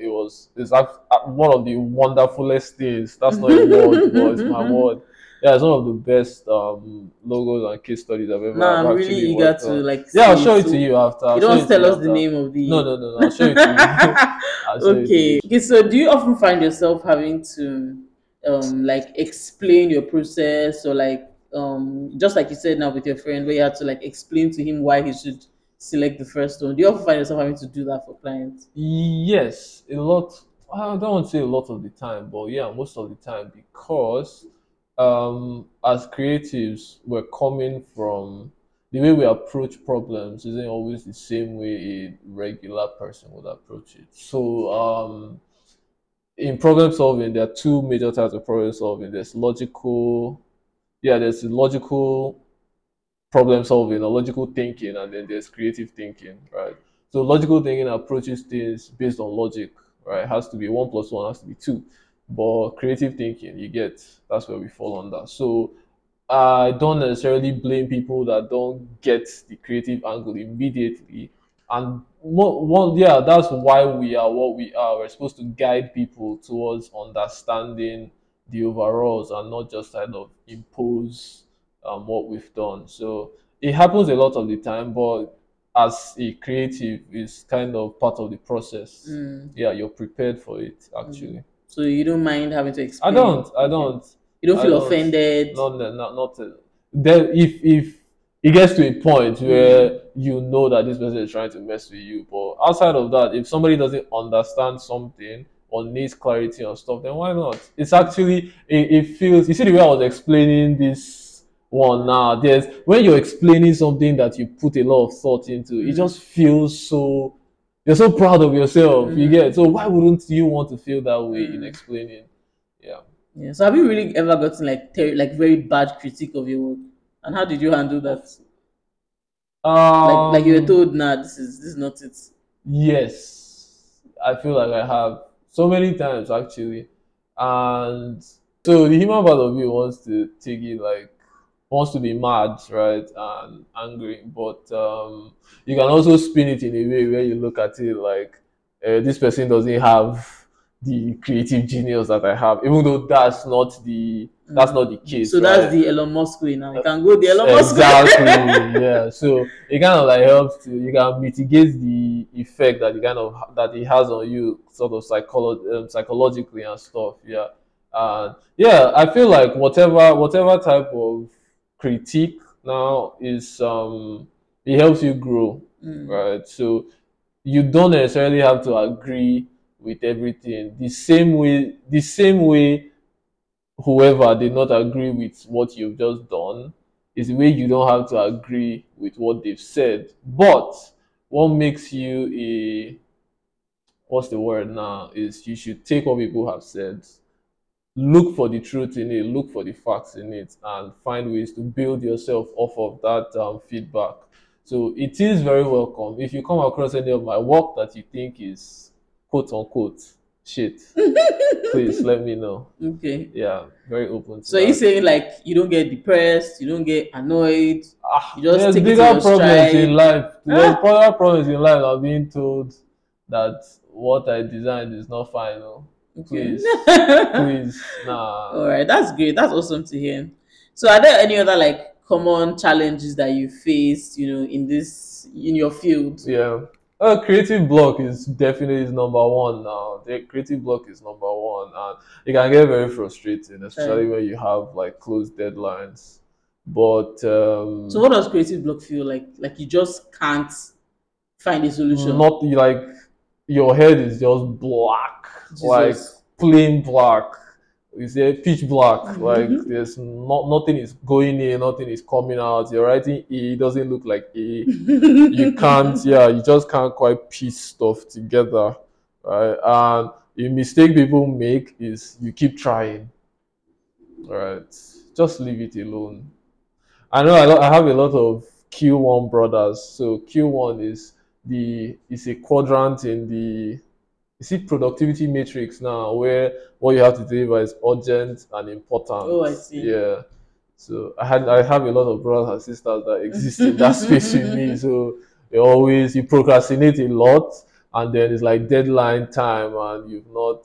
Speaker 1: one of the wonderfulest things. That's not a word, but it's my word. Yeah, it's one of the best logos and case studies
Speaker 2: Now
Speaker 1: I've
Speaker 2: I'm really
Speaker 1: actually
Speaker 2: eager
Speaker 1: worked
Speaker 2: to
Speaker 1: on.
Speaker 2: like
Speaker 1: Yeah, I'll
Speaker 2: see
Speaker 1: show
Speaker 2: it.
Speaker 1: it to
Speaker 2: So
Speaker 1: you after.
Speaker 2: you
Speaker 1: I'll show
Speaker 2: don't
Speaker 1: it to
Speaker 2: tell
Speaker 1: you
Speaker 2: us the
Speaker 1: after.
Speaker 2: name of
Speaker 1: No,
Speaker 2: the.
Speaker 1: no, no, no. I'll show it to you. I'll show it to
Speaker 2: Okay.
Speaker 1: you.
Speaker 2: Okay. So do you often find yourself having to like explain your process, or like just like you said now with your friend where you had to like explain to him why he should select the first one? Do you often find yourself having to do that for clients?
Speaker 1: Yes, a lot. I don't want to say a lot of the time, but yeah, most of the time because as creatives, we're coming from the way we approach problems isn't always the same way a regular person would approach it. So in problem solving, there are two major types of problem solving. There's logical problem solving or logical thinking, and then there's creative thinking, right? So logical thinking approaches things based on logic, right? It has to be one plus one has to be two. But creative thinking, you get that's where we fall under. So I don't necessarily blame people that don't get the creative angle immediately. And yeah, that's why we are what we are. We're supposed to guide people towards understanding the overalls and not just kind of impose what we've done. So it happens a lot of the time, but as a creative, is kind of part of the process.
Speaker 2: Mm,
Speaker 1: Yeah, you're prepared for it
Speaker 2: mm.
Speaker 1: actually.
Speaker 2: So you don't mind having to
Speaker 1: I
Speaker 2: explain?
Speaker 1: don't. I
Speaker 2: Okay.
Speaker 1: don't.
Speaker 2: You don't
Speaker 1: I
Speaker 2: feel
Speaker 1: don't.
Speaker 2: offended?
Speaker 1: Not. Then if it gets to a point
Speaker 2: Mm,
Speaker 1: where you know that this person is trying to mess with you, but outside of that, if somebody doesn't understand something or needs clarity on stuff, then why not? It's actually it feels. You see the way I was explaining this one now. There's when you're explaining something that you put a lot of thought into, it
Speaker 2: mm,
Speaker 1: just feels so. You're so proud of yourself. You
Speaker 2: mm,
Speaker 1: get so why wouldn't you want to feel that way in
Speaker 2: mm.
Speaker 1: explaining? Yeah.
Speaker 2: Yeah. So have you really ever gotten like like very bad critique of your work? And how did you handle
Speaker 1: Of
Speaker 2: that? Like you were
Speaker 1: um
Speaker 2: told, nah, this is not it.
Speaker 1: yes. I feel like I have so many times actually. And so the human part of you wants to take it like wants to be mad, right? And angry. But you can also spin it in a way where you look at it like this person doesn't have the creative genius that I have, even though that's not the
Speaker 2: So
Speaker 1: case,
Speaker 2: that's
Speaker 1: right?
Speaker 2: the Elon Musk way now. You can go the Elon Musk way.
Speaker 1: Exactly. Yeah. So it kind of like helps to you can mitigate the effect that that it has on you, sort of psychologically and stuff. Yeah. And yeah, I feel like whatever type of critique now is it helps you grow,
Speaker 2: Mm,
Speaker 1: right? So you don't necessarily have to agree with everything the same way whoever did not agree with what you've just done is the way you don't have to agree with what they've said. But what makes you a what's the word now is you should take what people have said, look for the truth in it, look for the facts in it, and find ways to build yourself off of that feedback. So it is very welcome. If you come across any of my work that you think is quote unquote shit, please let me know.
Speaker 2: okay.
Speaker 1: Yeah, very open to
Speaker 2: So you
Speaker 1: that.
Speaker 2: saying like you don't get depressed, you don't get annoyed, you just
Speaker 1: There's
Speaker 2: take it in
Speaker 1: bigger
Speaker 2: your
Speaker 1: problems in
Speaker 2: stride.
Speaker 1: life. There's
Speaker 2: Ah,
Speaker 1: bigger problems in life. I'm being told that what I designed is not final.
Speaker 2: okay.
Speaker 1: Please, please,
Speaker 2: All
Speaker 1: nah.
Speaker 2: right, that's great. That's awesome to hear. So are there any other like common challenges that you faced, in your field?
Speaker 1: Yeah. Creative block is definitely is number one now. The creative block is number one, and it can get very frustrating, especially
Speaker 2: Right.
Speaker 1: when you have like close deadlines. But
Speaker 2: So what does creative block feel like? Like you just can't find a solution.
Speaker 1: not like your head is just black, like
Speaker 2: Jesus.
Speaker 1: plain black. It's a pitch black. Like there's nothing is going in, nothing is coming out. You're writing A, it doesn't look like A. You can't, yeah, you just can't quite piece stuff together, right? And the mistake people make is you keep trying, right? Just leave it alone. I know I have a lot of Q1 brothers. So Q1 is a quadrant in the, you see, productivity matrix now, where what you have to deliver is urgent and important.
Speaker 2: Oh, I see.
Speaker 1: Yeah. So I have a lot of brothers and sisters that exist in that space with me. So you procrastinate a lot, and then it's like deadline time, and you've not.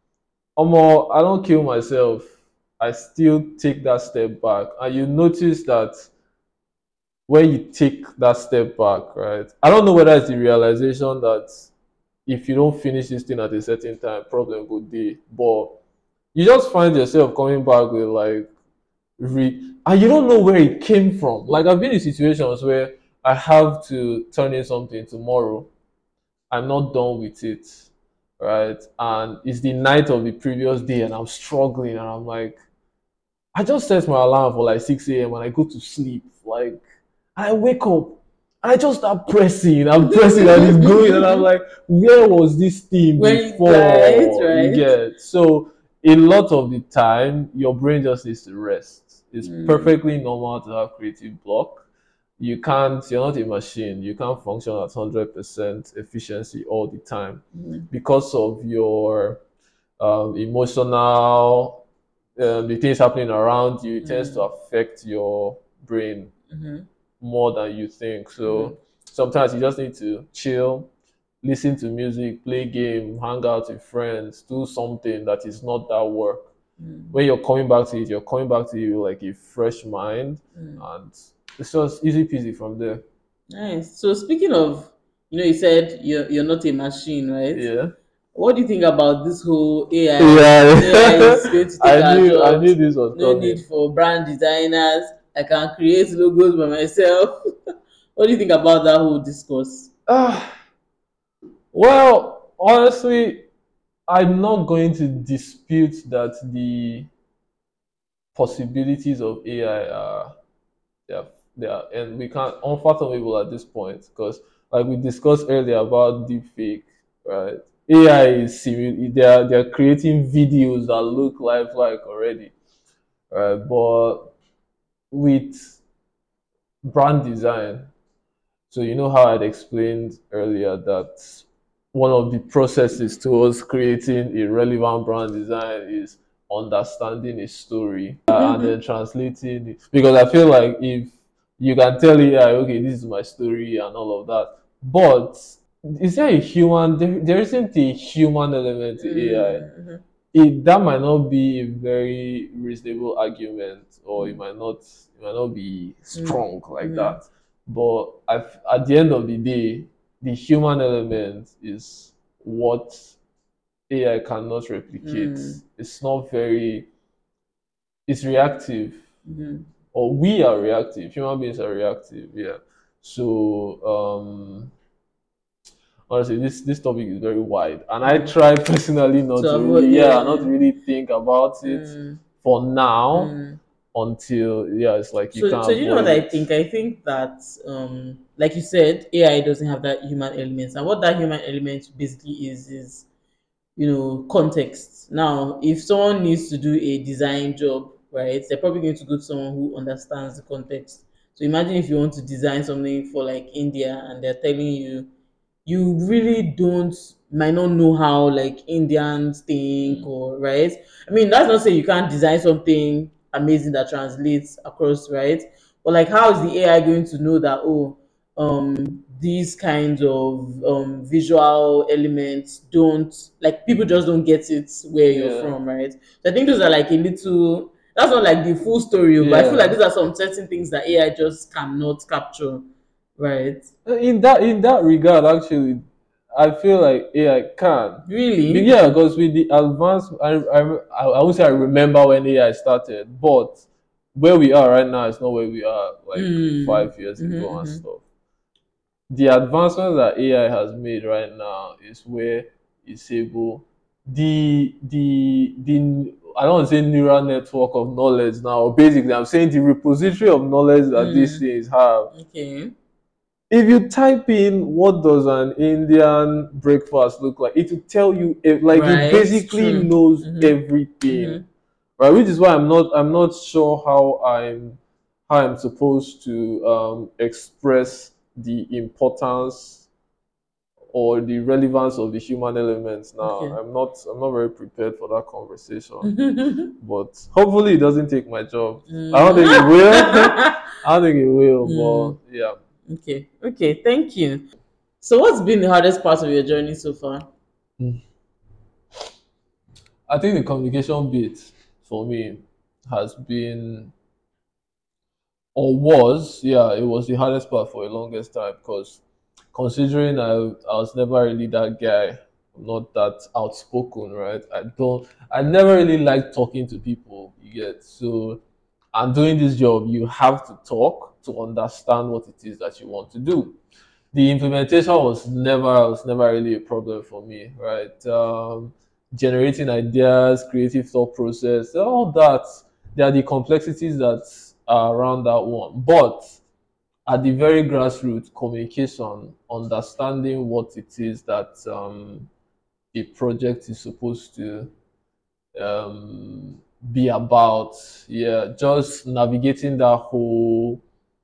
Speaker 1: I don't kill myself. I still take that step back, and you notice that when you take that step back, right? I don't know whether it's the realization that if you don't finish this thing at a certain time, problem could be. But you just find yourself coming back with like and you don't know where it came from. Like I've been in situations where I have to turn in something tomorrow. I'm not done with it, right? And it's the night of the previous day, and I'm struggling, and I'm like, I just set my alarm for like 6 a.m. and I go to sleep. Like I wake up and I just start pressing. I'm pressing and it's going, and I'm like, where was this thing before?
Speaker 2: Right.
Speaker 1: You get so a lot of the time your brain just needs to rest. It's perfectly normal to have creative block. You're not a machine. You can't function at 100% efficiency all the time because of your emotional the things happening around you. It tends to affect your brain more than you think. So sometimes you just need to chill, listen to music, play game, hang out with friends, do something that is not that work. When you're coming back to it, you're coming back to it with like a fresh mind, and it's just easy peasy from there.
Speaker 2: Nice. So speaking of, you said you're not a machine, right?
Speaker 1: Yeah.
Speaker 2: What do you think about this whole AI?
Speaker 1: Yeah.
Speaker 2: AI is going to take our
Speaker 1: I knew
Speaker 2: jobs.
Speaker 1: this was
Speaker 2: No
Speaker 1: coming.
Speaker 2: need for brand designers. I can create logos by myself. What do you think about that whole discourse?
Speaker 1: Well, honestly, I'm not going to dispute that the possibilities of AI are and we can't unfathomable at this point, because like we discussed earlier about deepfake, right? AI is they're creating videos that look lifelike already, right? But with brand design, so you know how I'd explained earlier that one of the processes towards creating a relevant brand design is understanding a story and then translating it. Because I feel like if you can tell AI, okay, this is my story and all of that, but is there a human? There isn't a human element to AI. That might not be a very reasonable argument, or it might not be strong like that. But at the end of the day, the human element is what AI cannot replicate. It's not very. It's reactive, or we are reactive. Human beings are reactive. Yeah. So honestly, this topic is very wide, and I try personally not to not really think about it for now until it's like you can't.
Speaker 2: So you know what I think? I think that like you said, AI doesn't have that human element, and what that human element basically is context. Now, if someone needs to do a design job, right, they're probably going to go to someone who understands the context. So imagine if you want to design something for like India, and they're telling you really don't might not know how like Indians think, or right. I mean, that's not saying you can't design something amazing that translates across, right? But like, how is the AI going to know that, these kinds of visual elements don't, like, people just don't get it where you're from, right? So I think those are like a little, that's not like the full story, but I feel like these are some certain things that AI just cannot capture, right?
Speaker 1: In that regard, actually, I feel like AI can.
Speaker 2: Really?
Speaker 1: Yeah, because with the advance, I would say I remember when AI started, but where we are right now is not where we are like 5 years ago and stuff. The advancements that AI has made right now is where it's able the I don't want to say neural network of knowledge now. Basically, I'm saying the repository of knowledge that these things have.
Speaker 2: Okay.
Speaker 1: If you type in what does an Indian breakfast look like, it will tell you like it basically knows everything, right? Which is why I'm not sure how how I'm supposed to express the importance or the relevance of the human elements now.
Speaker 2: Okay.
Speaker 1: I'm not very prepared for that conversation. But hopefully it doesn't take my job. I don't think it
Speaker 2: Mm.
Speaker 1: will. I don't think it will,
Speaker 2: Mm.
Speaker 1: but yeah.
Speaker 2: Okay. Okay. Thank you. So, what's been the hardest part of your journey so far?
Speaker 1: I think the communication bit for me has been or was, yeah, it was the hardest part for the longest time because considering I was never really that guy, not that outspoken, right? I never really liked talking to people, you get. So, and doing this job, you have to talk to understand what it is that you want to do. The implementation was never really a problem for me, right? Generating ideas, creative thought process, all that. There are the complexities that are around that one, but at the very grassroots, communication, understanding what it is that the project is supposed to be about. Yeah, just navigating that whole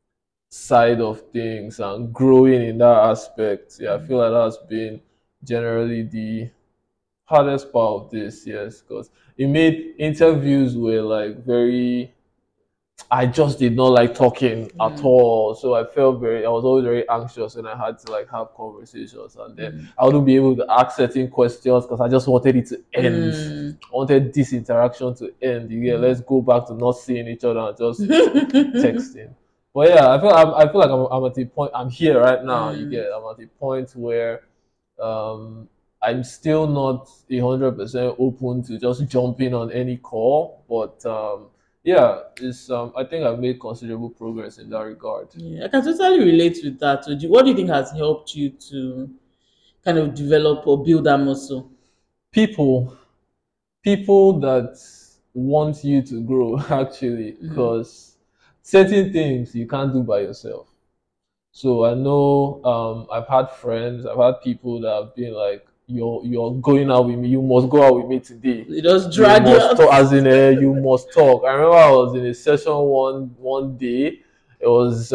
Speaker 1: side of things and growing in that aspect. Yeah, I feel like that's been generally the hardest part of this, yes, because it made interviews were like very I just did not like talking at
Speaker 2: Mm.
Speaker 1: all. So I was always very anxious when I had to like have conversations and then
Speaker 2: Mm.
Speaker 1: I wouldn't be able to ask certain questions because I just wanted it to end.
Speaker 2: Mm.
Speaker 1: I wanted this interaction to end. Yeah, let's go back to not seeing each other and just texting. But yeah, I feel like I'm at the point I'm here right now. You
Speaker 2: Mm.
Speaker 1: get I'm at the point where um I'm still not 100% open to just jumping on any call, but yeah, it's I think I've made considerable progress in that regard.
Speaker 2: Yeah, I can totally relate with that. So what do you think has helped you to kind of develop or build that muscle?
Speaker 1: People, people that want you to grow actually,
Speaker 2: Mm-hmm.
Speaker 1: because certain things you can't do by yourself. So I know I've had friends, I've had people that have been like, "You're going out with me. You must go out with me today.
Speaker 2: They just
Speaker 1: You
Speaker 2: drag you
Speaker 1: must
Speaker 2: out.
Speaker 1: talk, as in you must talk." I remember I was in a session one day. It was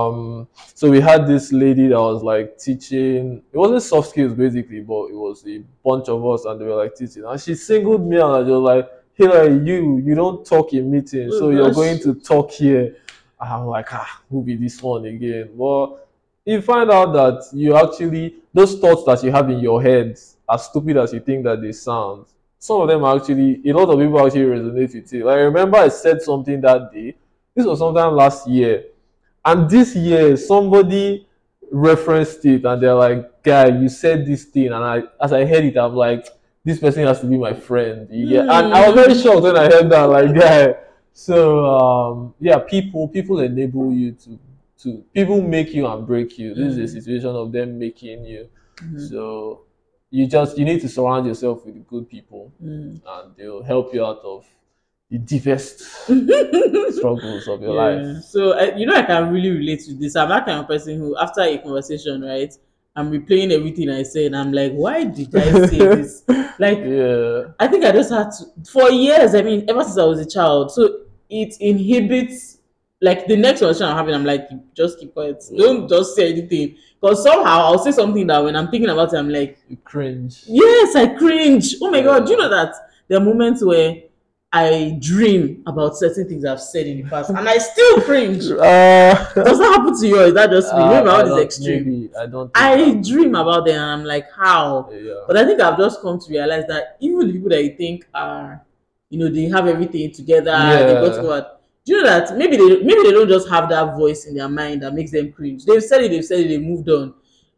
Speaker 1: so we had this lady that was like teaching. It wasn't soft skills basically, but it was a bunch of us, and they were like teaching. And she singled me out and she was like, "Hey, you don't talk in meetings,
Speaker 2: Oh
Speaker 1: so you're going
Speaker 2: gosh.
Speaker 1: to talk here." I'm like, who be this one again? But you find out that you actually, those thoughts that you have in your head, as stupid as you think that they sound, some of them actually, a lot of people actually resonate with it. Like, I remember I said something that day. This was sometime last year. And this year, somebody referenced it and they're like, "Guy, you said this thing." And as I heard it, I'm like, this person has to be my friend. You get? And I was very
Speaker 2: Hmm.
Speaker 1: shocked when I heard that, like, guy. So yeah, people enable you to people make you and break you. This is a
Speaker 2: Mm.
Speaker 1: situation of them making you.
Speaker 2: Mhm.
Speaker 1: So you need to surround yourself with good people
Speaker 2: Mm.
Speaker 1: and they'll help you out of the deepest struggles of your
Speaker 2: Yeah.
Speaker 1: life.
Speaker 2: So I can really relate to this. I'm that kind of person who, after a conversation, right, I'm replaying everything I said, and I'm like, why did I say this? Like,
Speaker 1: Yeah.
Speaker 2: I think I just had to for years. I mean, ever since I was a child, so it inhibits. Like the next conversation I'm having, I'm like, just keep quiet.
Speaker 1: Yeah.
Speaker 2: Don't just say anything, because somehow I'll say something that when I'm thinking about it, I'm like,
Speaker 1: You cringe.
Speaker 2: yes, I cringe. Oh my god, do you
Speaker 1: Yeah.
Speaker 2: know that there are moments where I dream about certain things I've said in the past and I still cringe. Does that happen to you, or is that just me? Maybe my
Speaker 1: I
Speaker 2: own is
Speaker 1: don't.
Speaker 2: extreme.
Speaker 1: Maybe I don't think that
Speaker 2: I
Speaker 1: happens to
Speaker 2: dream
Speaker 1: me.
Speaker 2: about them and I'm like, how?
Speaker 1: Yeah.
Speaker 2: But I think I've just come to realize that even the people that you think are, they have everything together, they've got to
Speaker 1: Yeah.
Speaker 2: go out. Do you know that maybe they don't just have that voice in their mind that makes them cringe. They've said it, they moved on.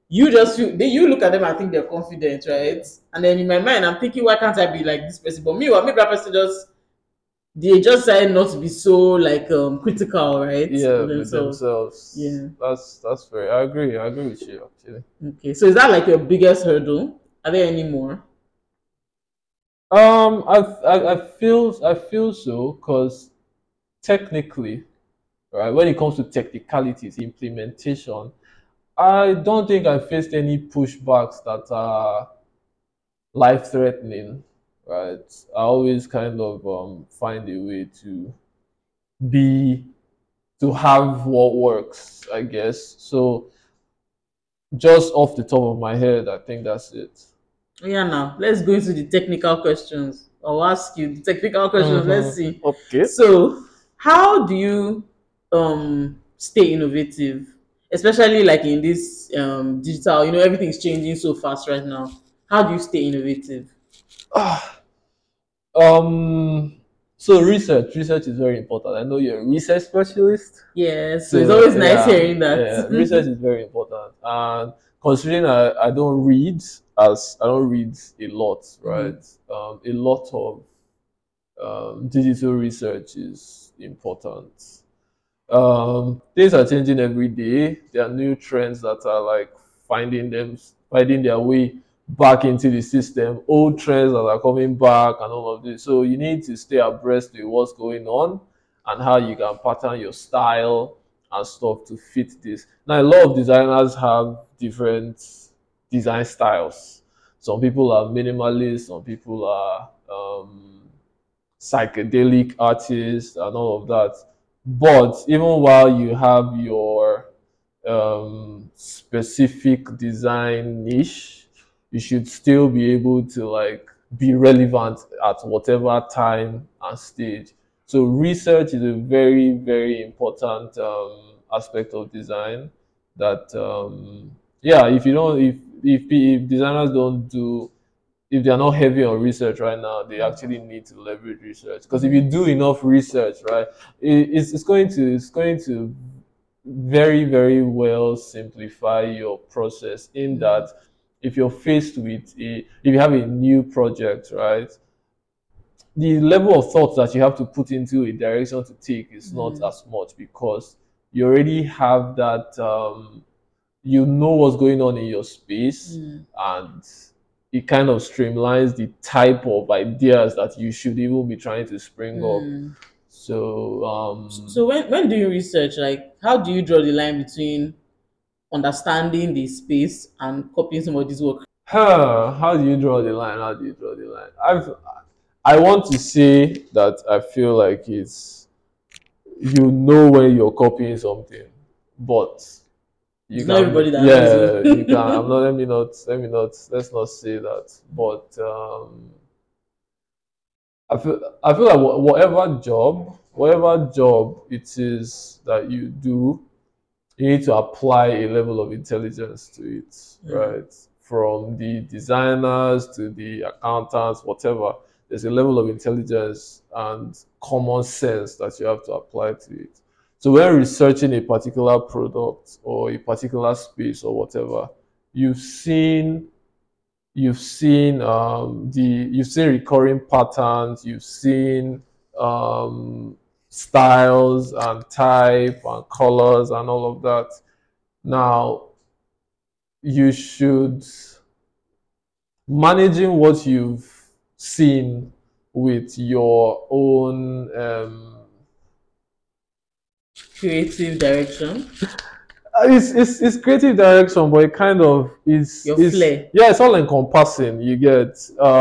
Speaker 2: You look at them and think they're confident, right? And then in my mind, I'm thinking, why can't I be like this person? But meanwhile, maybe that person just they just decided not to be so like critical, right,
Speaker 1: Yeah.
Speaker 2: of
Speaker 1: With
Speaker 2: themselves.
Speaker 1: themselves.
Speaker 2: Yeah.
Speaker 1: That's very. I agree. I agree with you actually.
Speaker 2: Okay. So is that like your biggest hurdle? Are there any more?
Speaker 1: I feel so because technically, right, when it comes to technicalities, implementation, I don't think I faced any pushbacks that are life threatening, right? I always kind of find a way be have what works, I guess. So just off the top of my head, I think that's it.
Speaker 2: Yeah, now let's go into the technical questions. I'll ask you the technical questions. Let's see.
Speaker 1: Okay.
Speaker 2: So, how do you stay innovative, especially like in this digital? You know, everything's changing so fast right now. How do you stay innovative?
Speaker 1: Ah, um. So research is very important. I know you're a research specialist.
Speaker 2: Yes, so it's
Speaker 1: So
Speaker 2: always nice hearing that.
Speaker 1: yeah, research is very important. And considering I don't read as I don't read a lot, right? A lot of digital research is important. Things are changing every day. There are new trends that are like finding their way back into the system. Old trends that are coming back and all of this. So you need to stay abreast with what's going on and how you can pattern your style and stuff to fit this. Now a lot of designers have different design styles. Some people are minimalist. Some people are psychedelic artists and all of that. But even while you have your specific design niche, you should still be able to like be relevant at whatever time and stage. So research is a very, very important aspect of design. That yeah, if you don't, if designers don't do if they are not heavy on research right now, they actually need to leverage research. Because if you do enough research, right, it's going to very very well simplify your process. In that, if you're faced with if you have a new project, right, the level of thought that you have to put into a direction to take is not as much because you already have that. You know what's going on in your space and it kind of streamlines the type of ideas that you should even be trying to spring up. So
Speaker 2: So when doing research, like how do you draw the line between understanding the space and copying somebody's work?
Speaker 1: how do you draw the line? How do you draw the line? I want to say that I feel like it's you know when you're copying something, but you
Speaker 2: It's not everybody
Speaker 1: can
Speaker 2: that
Speaker 1: yeah
Speaker 2: knows
Speaker 1: you can.
Speaker 2: you.
Speaker 1: I'm not. Let's not say that. But I feel like whatever job it is that you do, you need to apply a level of intelligence to it, right? From the designers to the accountants, whatever. There's a level of intelligence and common sense that you have to apply to it. So when researching a particular product or a particular space or whatever, you've seen you've seen recurring patterns, you've seen styles and type and colors and all of that. Now you should managing what you've seen with your own
Speaker 2: Creative direction,
Speaker 1: it's creative direction, but it kind of
Speaker 2: your
Speaker 1: is
Speaker 2: flair.
Speaker 1: yeah, it's all encompassing. You get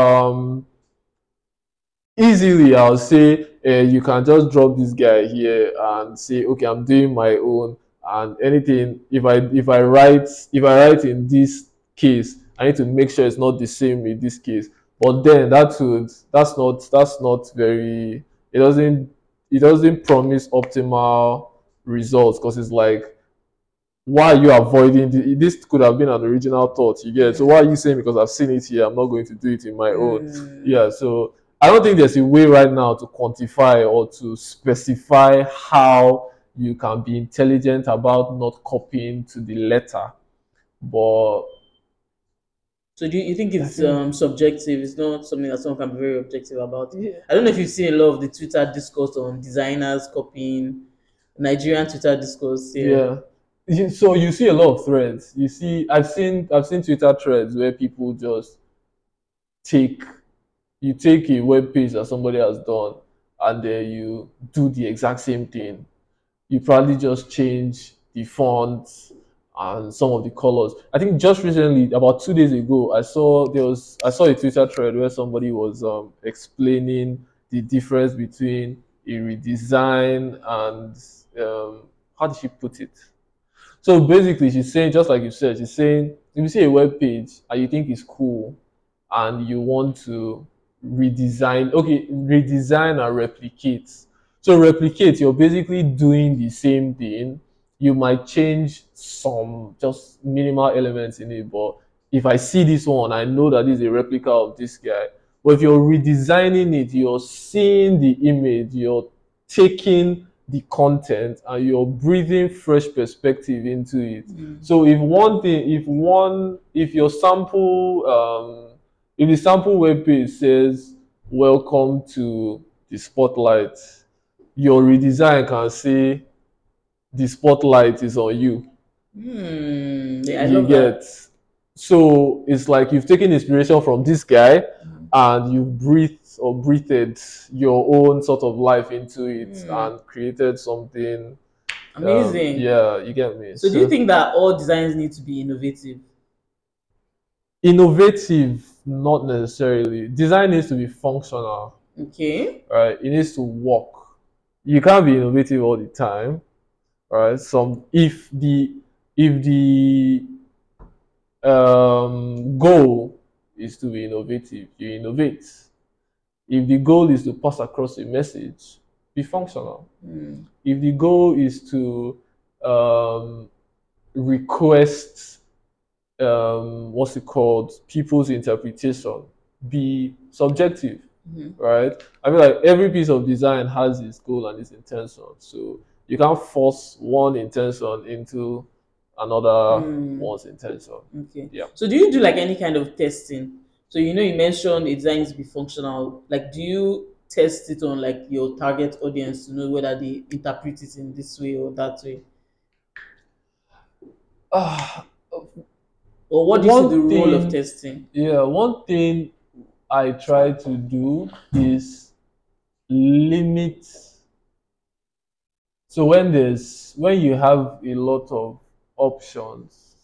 Speaker 1: easily I'll say you can just drop this guy here and say okay, I'm doing my own. And anything if I write in this case, I need to make sure it's not the same in this case. But then that's not very it doesn't promise optimal results because it's like why are you avoiding this could have been an original thought, you get. So why are you saying because I've seen it here I'm not going to do it in my own? Yeah, so I don't think there's a way right now to quantify or to specify how you can be intelligent about not copying to the letter. But
Speaker 2: So do you think
Speaker 1: I
Speaker 2: it's
Speaker 1: think
Speaker 2: subjective? It's not something that someone can be very objective about.
Speaker 1: yeah,
Speaker 2: I don't know if you've seen a lot of the Twitter discourse on designers copying Nigerian Twitter discourse. Yeah.
Speaker 1: yeah. So you see a lot of threads. You see, I've seen Twitter threads where people just take you take a web page that somebody has done and then you do the exact same thing. You probably just change the font and some of the colors. I think just recently, about 2 days ago, I saw a Twitter thread where somebody was explaining the difference between a redesign and how did she put it? So basically, she's saying, just like you said, she's saying, if you see a web page and you think it's cool and you want to redesign, okay, redesign and replicate. So replicate, you're basically doing the same thing. You might change some just minimal elements in it, but if I see this one, I know that this is a replica of this guy. But if you're redesigning it, you're seeing the image, you're taking the content and you're breathing fresh perspective into it. So if one thing, if your sample, if the sample web page says welcome to the spotlight, your redesign can say the spotlight is on you.
Speaker 2: Yeah, I
Speaker 1: You
Speaker 2: love that.
Speaker 1: get. So it's like you've taken inspiration from this guy and you breathed your own sort of life into it and created something.
Speaker 2: Amazing.
Speaker 1: Yeah, you get me.
Speaker 2: So do you think that all designs need to be innovative?
Speaker 1: Innovative? Not necessarily. Design needs to be functional,
Speaker 2: Okay.
Speaker 1: right? It needs to work. You can't be innovative all the time, right? If the goal is to be innovative, you innovate. If the goal is to pass across a message, be functional. If the goal is to request what's it called, people's interpretation, be subjective, right? I mean, like every piece of design has its goal and its intention, so you can't force one intention into another one's intention.
Speaker 2: Okay.
Speaker 1: Yeah.
Speaker 2: So do you do like any kind of testing? So you mentioned it needs to be functional. Like, do you test it on like your target audience to know whether they interpret it in this way or that way?
Speaker 1: Ah,
Speaker 2: Or what do you see
Speaker 1: one
Speaker 2: the role of
Speaker 1: thing,
Speaker 2: testing?
Speaker 1: yeah, one thing I try to do is limit. So when you have a lot of options,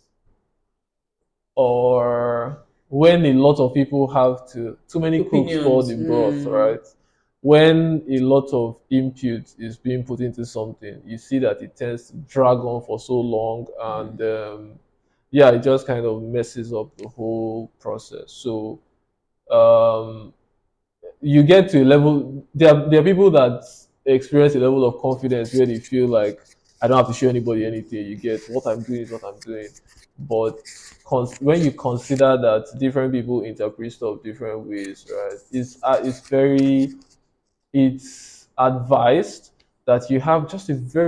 Speaker 1: or when a lot of people have too many cooks for
Speaker 2: Opinions.
Speaker 1: the broth, right? When a lot of input is being put into something, you see that it tends to drag on for so long, and yeah, it just kind of messes up the whole process. So um, you get to a level. There are people that experience a level of confidence where they feel like I don't have to show anybody anything. You get, what I'm doing is what I'm doing. But when you consider that different people interpret stuff different ways, right? It's advised that you have just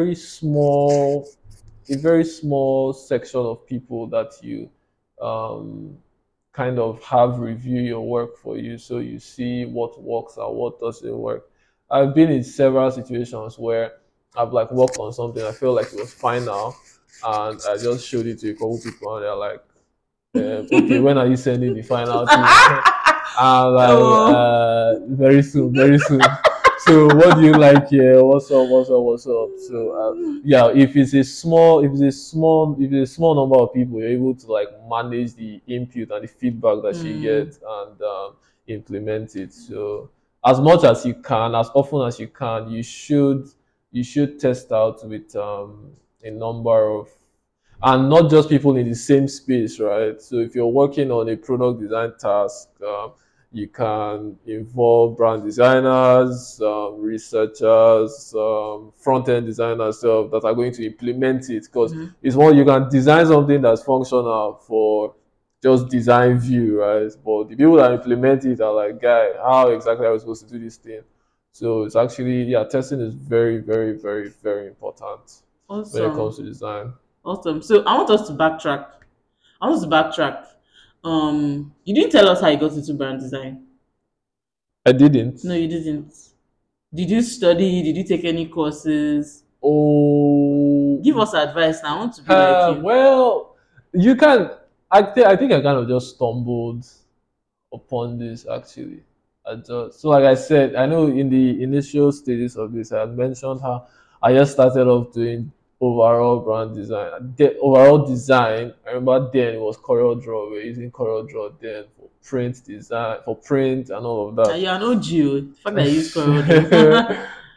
Speaker 1: a very small section of people that you um, kind of have review your work for you, so you see what works and what doesn't work. I've been in several situations where I've like worked on something, I feel like it was fine now, and I just showed it to a couple people and they're like, okay, when are you sending the final thing? I'm like, very soon, very soon. So what do you like here? What's up? What's up? What's up? So yeah, if it's a small number of people, you're able to like manage the input and the feedback that you get and implement it. So as much as you can, as often as you can, you should test out with a number of, and not just people in the same space, right? So if you're working on a product design task, you can involve brand designers, researchers, front-end designers that are going to implement it, because it's one, you can design something that's functional for just design view, right? But the people that implement it are like, guy, how exactly are we supposed to do this thing? So it's actually, yeah, testing is very, very, very, very important when it comes
Speaker 2: Awesome.
Speaker 1: to design.
Speaker 2: Awesome. So I want us to backtrack. I want us to backtrack. You didn't tell us how you got into brand design.
Speaker 1: I didn't.
Speaker 2: No, you didn't. Did you study? Did you take any courses?
Speaker 1: Oh,
Speaker 2: Give us advice now. I want to be like you.
Speaker 1: well, you can. I think I kind of just stumbled upon this actually. So like I said, I know in the initial stages of this, I had mentioned how I just started off doing overall brand design. The overall design, I remember then it was CorelDRAW. We were using CorelDRAW then for print design, for print and all of
Speaker 2: And
Speaker 1: that.
Speaker 2: you are no Geo. The fact that I use CorelDRAW.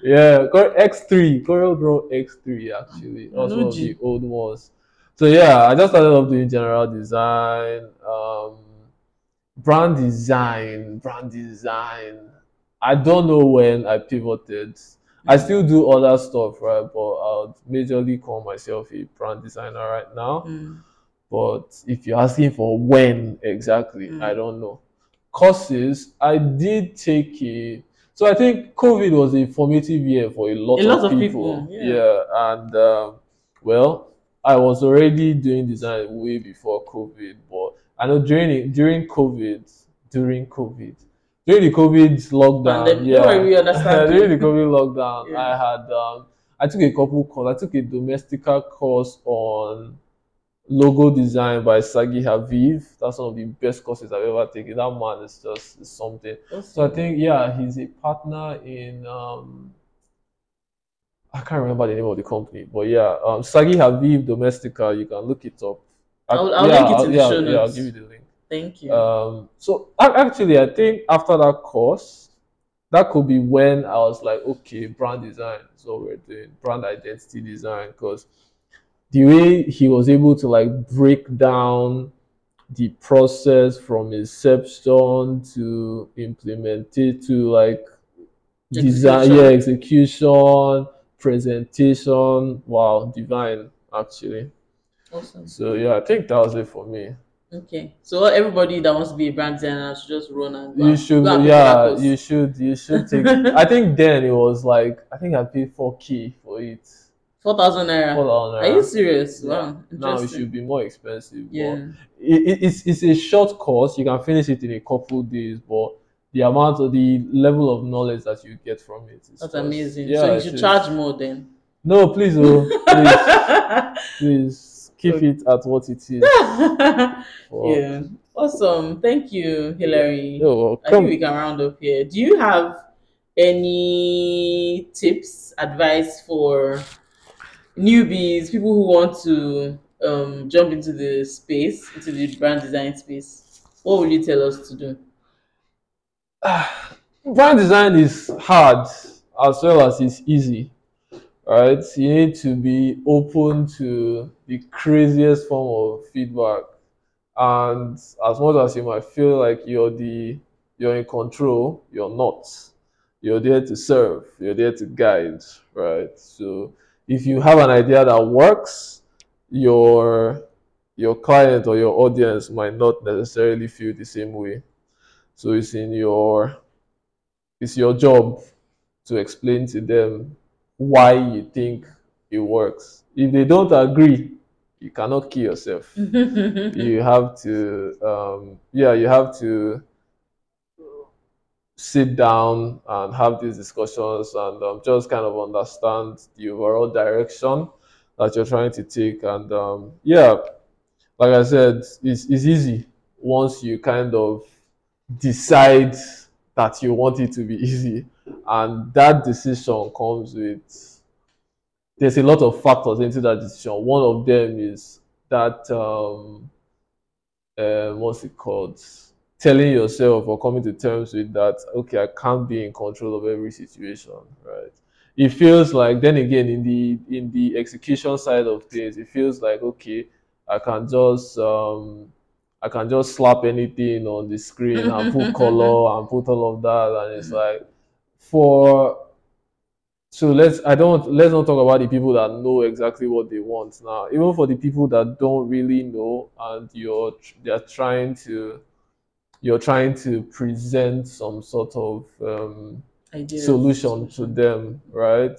Speaker 1: Yeah, X3, Corel Draw X3 actually. That was one of the
Speaker 2: Nuji.
Speaker 1: old ones. So yeah, I just started off doing general design, brand design. I don't know when I pivoted. I
Speaker 2: Mm,
Speaker 1: still do other stuff, right? But I'll majorly call myself a brand designer right now.
Speaker 2: mm,
Speaker 1: But if you're asking for when exactly, I
Speaker 2: mm.
Speaker 1: don't know. Courses, I did take a. So I think COVID was a formative year for a
Speaker 2: A
Speaker 1: lot
Speaker 2: lot
Speaker 1: of
Speaker 2: of people,
Speaker 1: people.
Speaker 2: yeah.
Speaker 1: Yeah, and well, I was already doing design way before COVID, but I know during COVID, during the COVID lockdown,
Speaker 2: Pandemic. Don't worry,
Speaker 1: yeah,
Speaker 2: we understand
Speaker 1: during the
Speaker 2: you.
Speaker 1: COVID lockdown,
Speaker 2: Yeah.
Speaker 1: I took a couple courses. I took a domestica course on logo design by Sagi Haviv. That's one of the best courses I've ever taken. That man is just is something. So I
Speaker 2: Awesome.
Speaker 1: think yeah, he's a partner in I can't remember the name of the company, but yeah, Sagi Haviv Domestica. You can look it up.
Speaker 2: I'll link it in the show
Speaker 1: Yeah, I'll give you
Speaker 2: notes.
Speaker 1: the link.
Speaker 2: Thank you.
Speaker 1: Actually, I think after that course, that could be when I was like, okay, brand design is what we're doing, brand identity design, because the way he was able to like break down the process from inception to implement it to like design, yeah,
Speaker 2: Execution.
Speaker 1: execution, presentation. Wow, divine actually.
Speaker 2: Awesome.
Speaker 1: So yeah, I think that was it for me.
Speaker 2: Okay. So everybody that wants to be a brand designer should just run and
Speaker 1: You
Speaker 2: go
Speaker 1: should,
Speaker 2: and pay for that
Speaker 1: yeah,
Speaker 2: course.
Speaker 1: you should take. I think then it was like I think I paid 4K for it.
Speaker 2: 4,000
Speaker 1: 4
Speaker 2: naira. Are you
Speaker 1: naira.
Speaker 2: serious?
Speaker 1: Yeah.
Speaker 2: Wow,
Speaker 1: Now it
Speaker 2: interesting.
Speaker 1: should be more expensive, but
Speaker 2: Yeah,
Speaker 1: it's a short course. You can finish it in a couple days, but the level of knowledge that you get from it is
Speaker 2: that's
Speaker 1: just
Speaker 2: amazing. So
Speaker 1: yeah,
Speaker 2: you
Speaker 1: it
Speaker 2: should charge
Speaker 1: is.
Speaker 2: more then.
Speaker 1: No, please, oh, please keep it at what it is. For
Speaker 2: Yeah, awesome. Thank you,
Speaker 1: yeah,
Speaker 2: Hilary.
Speaker 1: you're
Speaker 2: I think
Speaker 1: welcome.
Speaker 2: we can round up here. Do you have any tips, advice for newbies, people who want to jump into the space, into the brand design space? What would you tell us to do?
Speaker 1: Brand design is hard as well as it's easy, right? You need to be open to the craziest form of feedback, and as much as you might feel like you're in control, you're not. You're there to serve, you're there to guide, right? So if you have an idea that works, your your client or your audience might not necessarily feel the same way. So it's your job to explain to them why you think it works. If they don't agree, you cannot kill yourself. You have to you have to sit down and have these discussions and just kind of understand the overall direction that you're trying to take. And yeah, like I said, it's easy once you kind of decide that you want it to be easy, and that decision comes with there's a lot of factors into that decision. One of them is that what's it called, telling yourself or coming to terms with that, okay, I can't be in control of every situation, right? It feels like, then again, in the execution side of things, it feels like, okay, i can just um I can just slap anything on the screen and put color and put all of that, and it's like, for so let's not talk about the people that know exactly what they want now. Even for the people that don't really know, and they're trying to you're trying to present some sort of
Speaker 2: Ideas,
Speaker 1: solution to
Speaker 2: solution.
Speaker 1: them, right?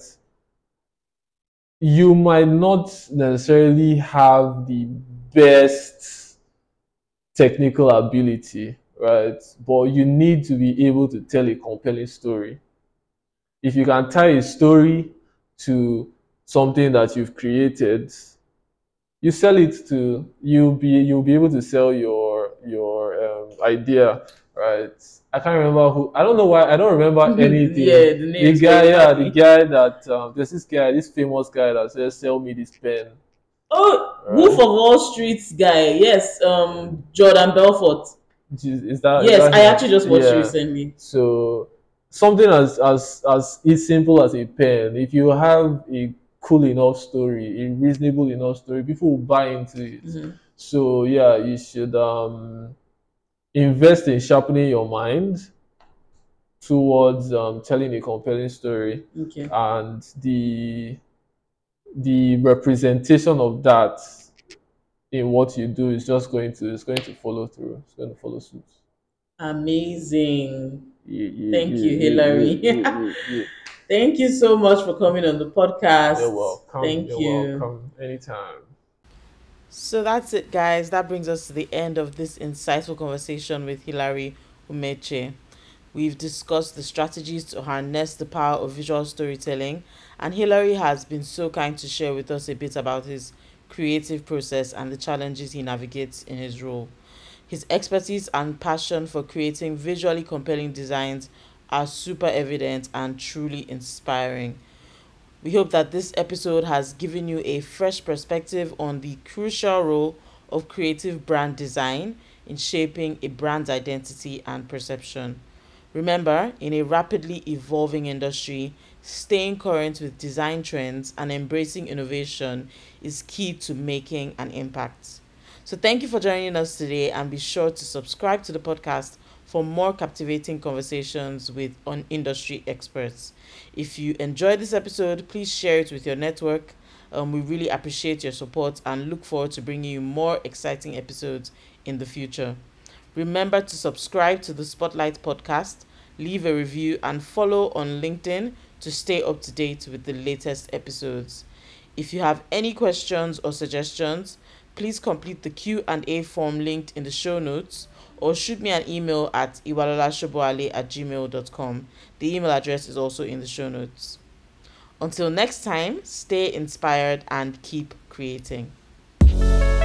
Speaker 1: You might not necessarily have the best technical ability, right? But you need to be able to tell a compelling story. If you can tie a story to something that you've created, you sell it to you'll be able to sell your idea, right? I can't remember who. I don't know why. I don't remember anything.
Speaker 2: Yeah, the
Speaker 1: The
Speaker 2: names, but
Speaker 1: guy, yeah, the
Speaker 2: exactly.
Speaker 1: guy that there's this guy, this famous guy that says, "Sell me this pen,"
Speaker 2: Oh, Wolf of
Speaker 1: right?
Speaker 2: Wall Street guy. Yes, Jordan Belfort.
Speaker 1: Is
Speaker 2: Yes,
Speaker 1: that
Speaker 2: I
Speaker 1: him?
Speaker 2: actually just watched it
Speaker 1: Yeah.
Speaker 2: recently.
Speaker 1: So something as simple as a pen. If you have a cool enough story, a reasonable enough story, people will buy into it.
Speaker 2: Mhm.
Speaker 1: So yeah, you should invest in sharpening your mind towards telling a compelling story,
Speaker 2: Okay.
Speaker 1: and the representation of that in what you do is just going to follow through. It's going to follow suit.
Speaker 2: Amazing.
Speaker 1: Yeah, yeah,
Speaker 2: Thank
Speaker 1: yeah,
Speaker 2: you,
Speaker 1: yeah, yeah,
Speaker 2: Hilary.
Speaker 1: yeah, yeah, yeah.
Speaker 2: Thank you so much for coming on the
Speaker 1: You're
Speaker 2: podcast.
Speaker 1: welcome.
Speaker 2: Thank
Speaker 1: You're
Speaker 2: you.
Speaker 1: welcome. Anytime.
Speaker 2: So that's it, guys. That brings us to the end of this insightful conversation with Hilary Umeche. We've discussed the strategies to harness the power of visual storytelling, and Hilary has been so kind to share with us a bit about his creative process and the challenges he navigates in his role. His expertise and passion for creating visually compelling designs are super evident and truly inspiring. We hope that this episode has given you a fresh perspective on the crucial role of creative brand design in shaping a brand's identity and perception. Remember, in a rapidly evolving industry, staying current with design trends and embracing innovation is key to making an impact. So, thank you for joining us today, and be sure to subscribe to the podcast for more captivating conversations with on industry experts. If you enjoyed this episode, please share it with your network. We really appreciate your support and look forward to bringing you more exciting episodes in the future. Remember to subscribe to the Spotlight podcast, leave a review, and follow on LinkedIn to stay up to date with the latest episodes. If you have any questions or suggestions, please complete the Q&A form linked in the show notes or shoot me an email at iwalolashoboale@gmail.com. The email address is also in the show notes. Until next time, stay inspired and keep creating.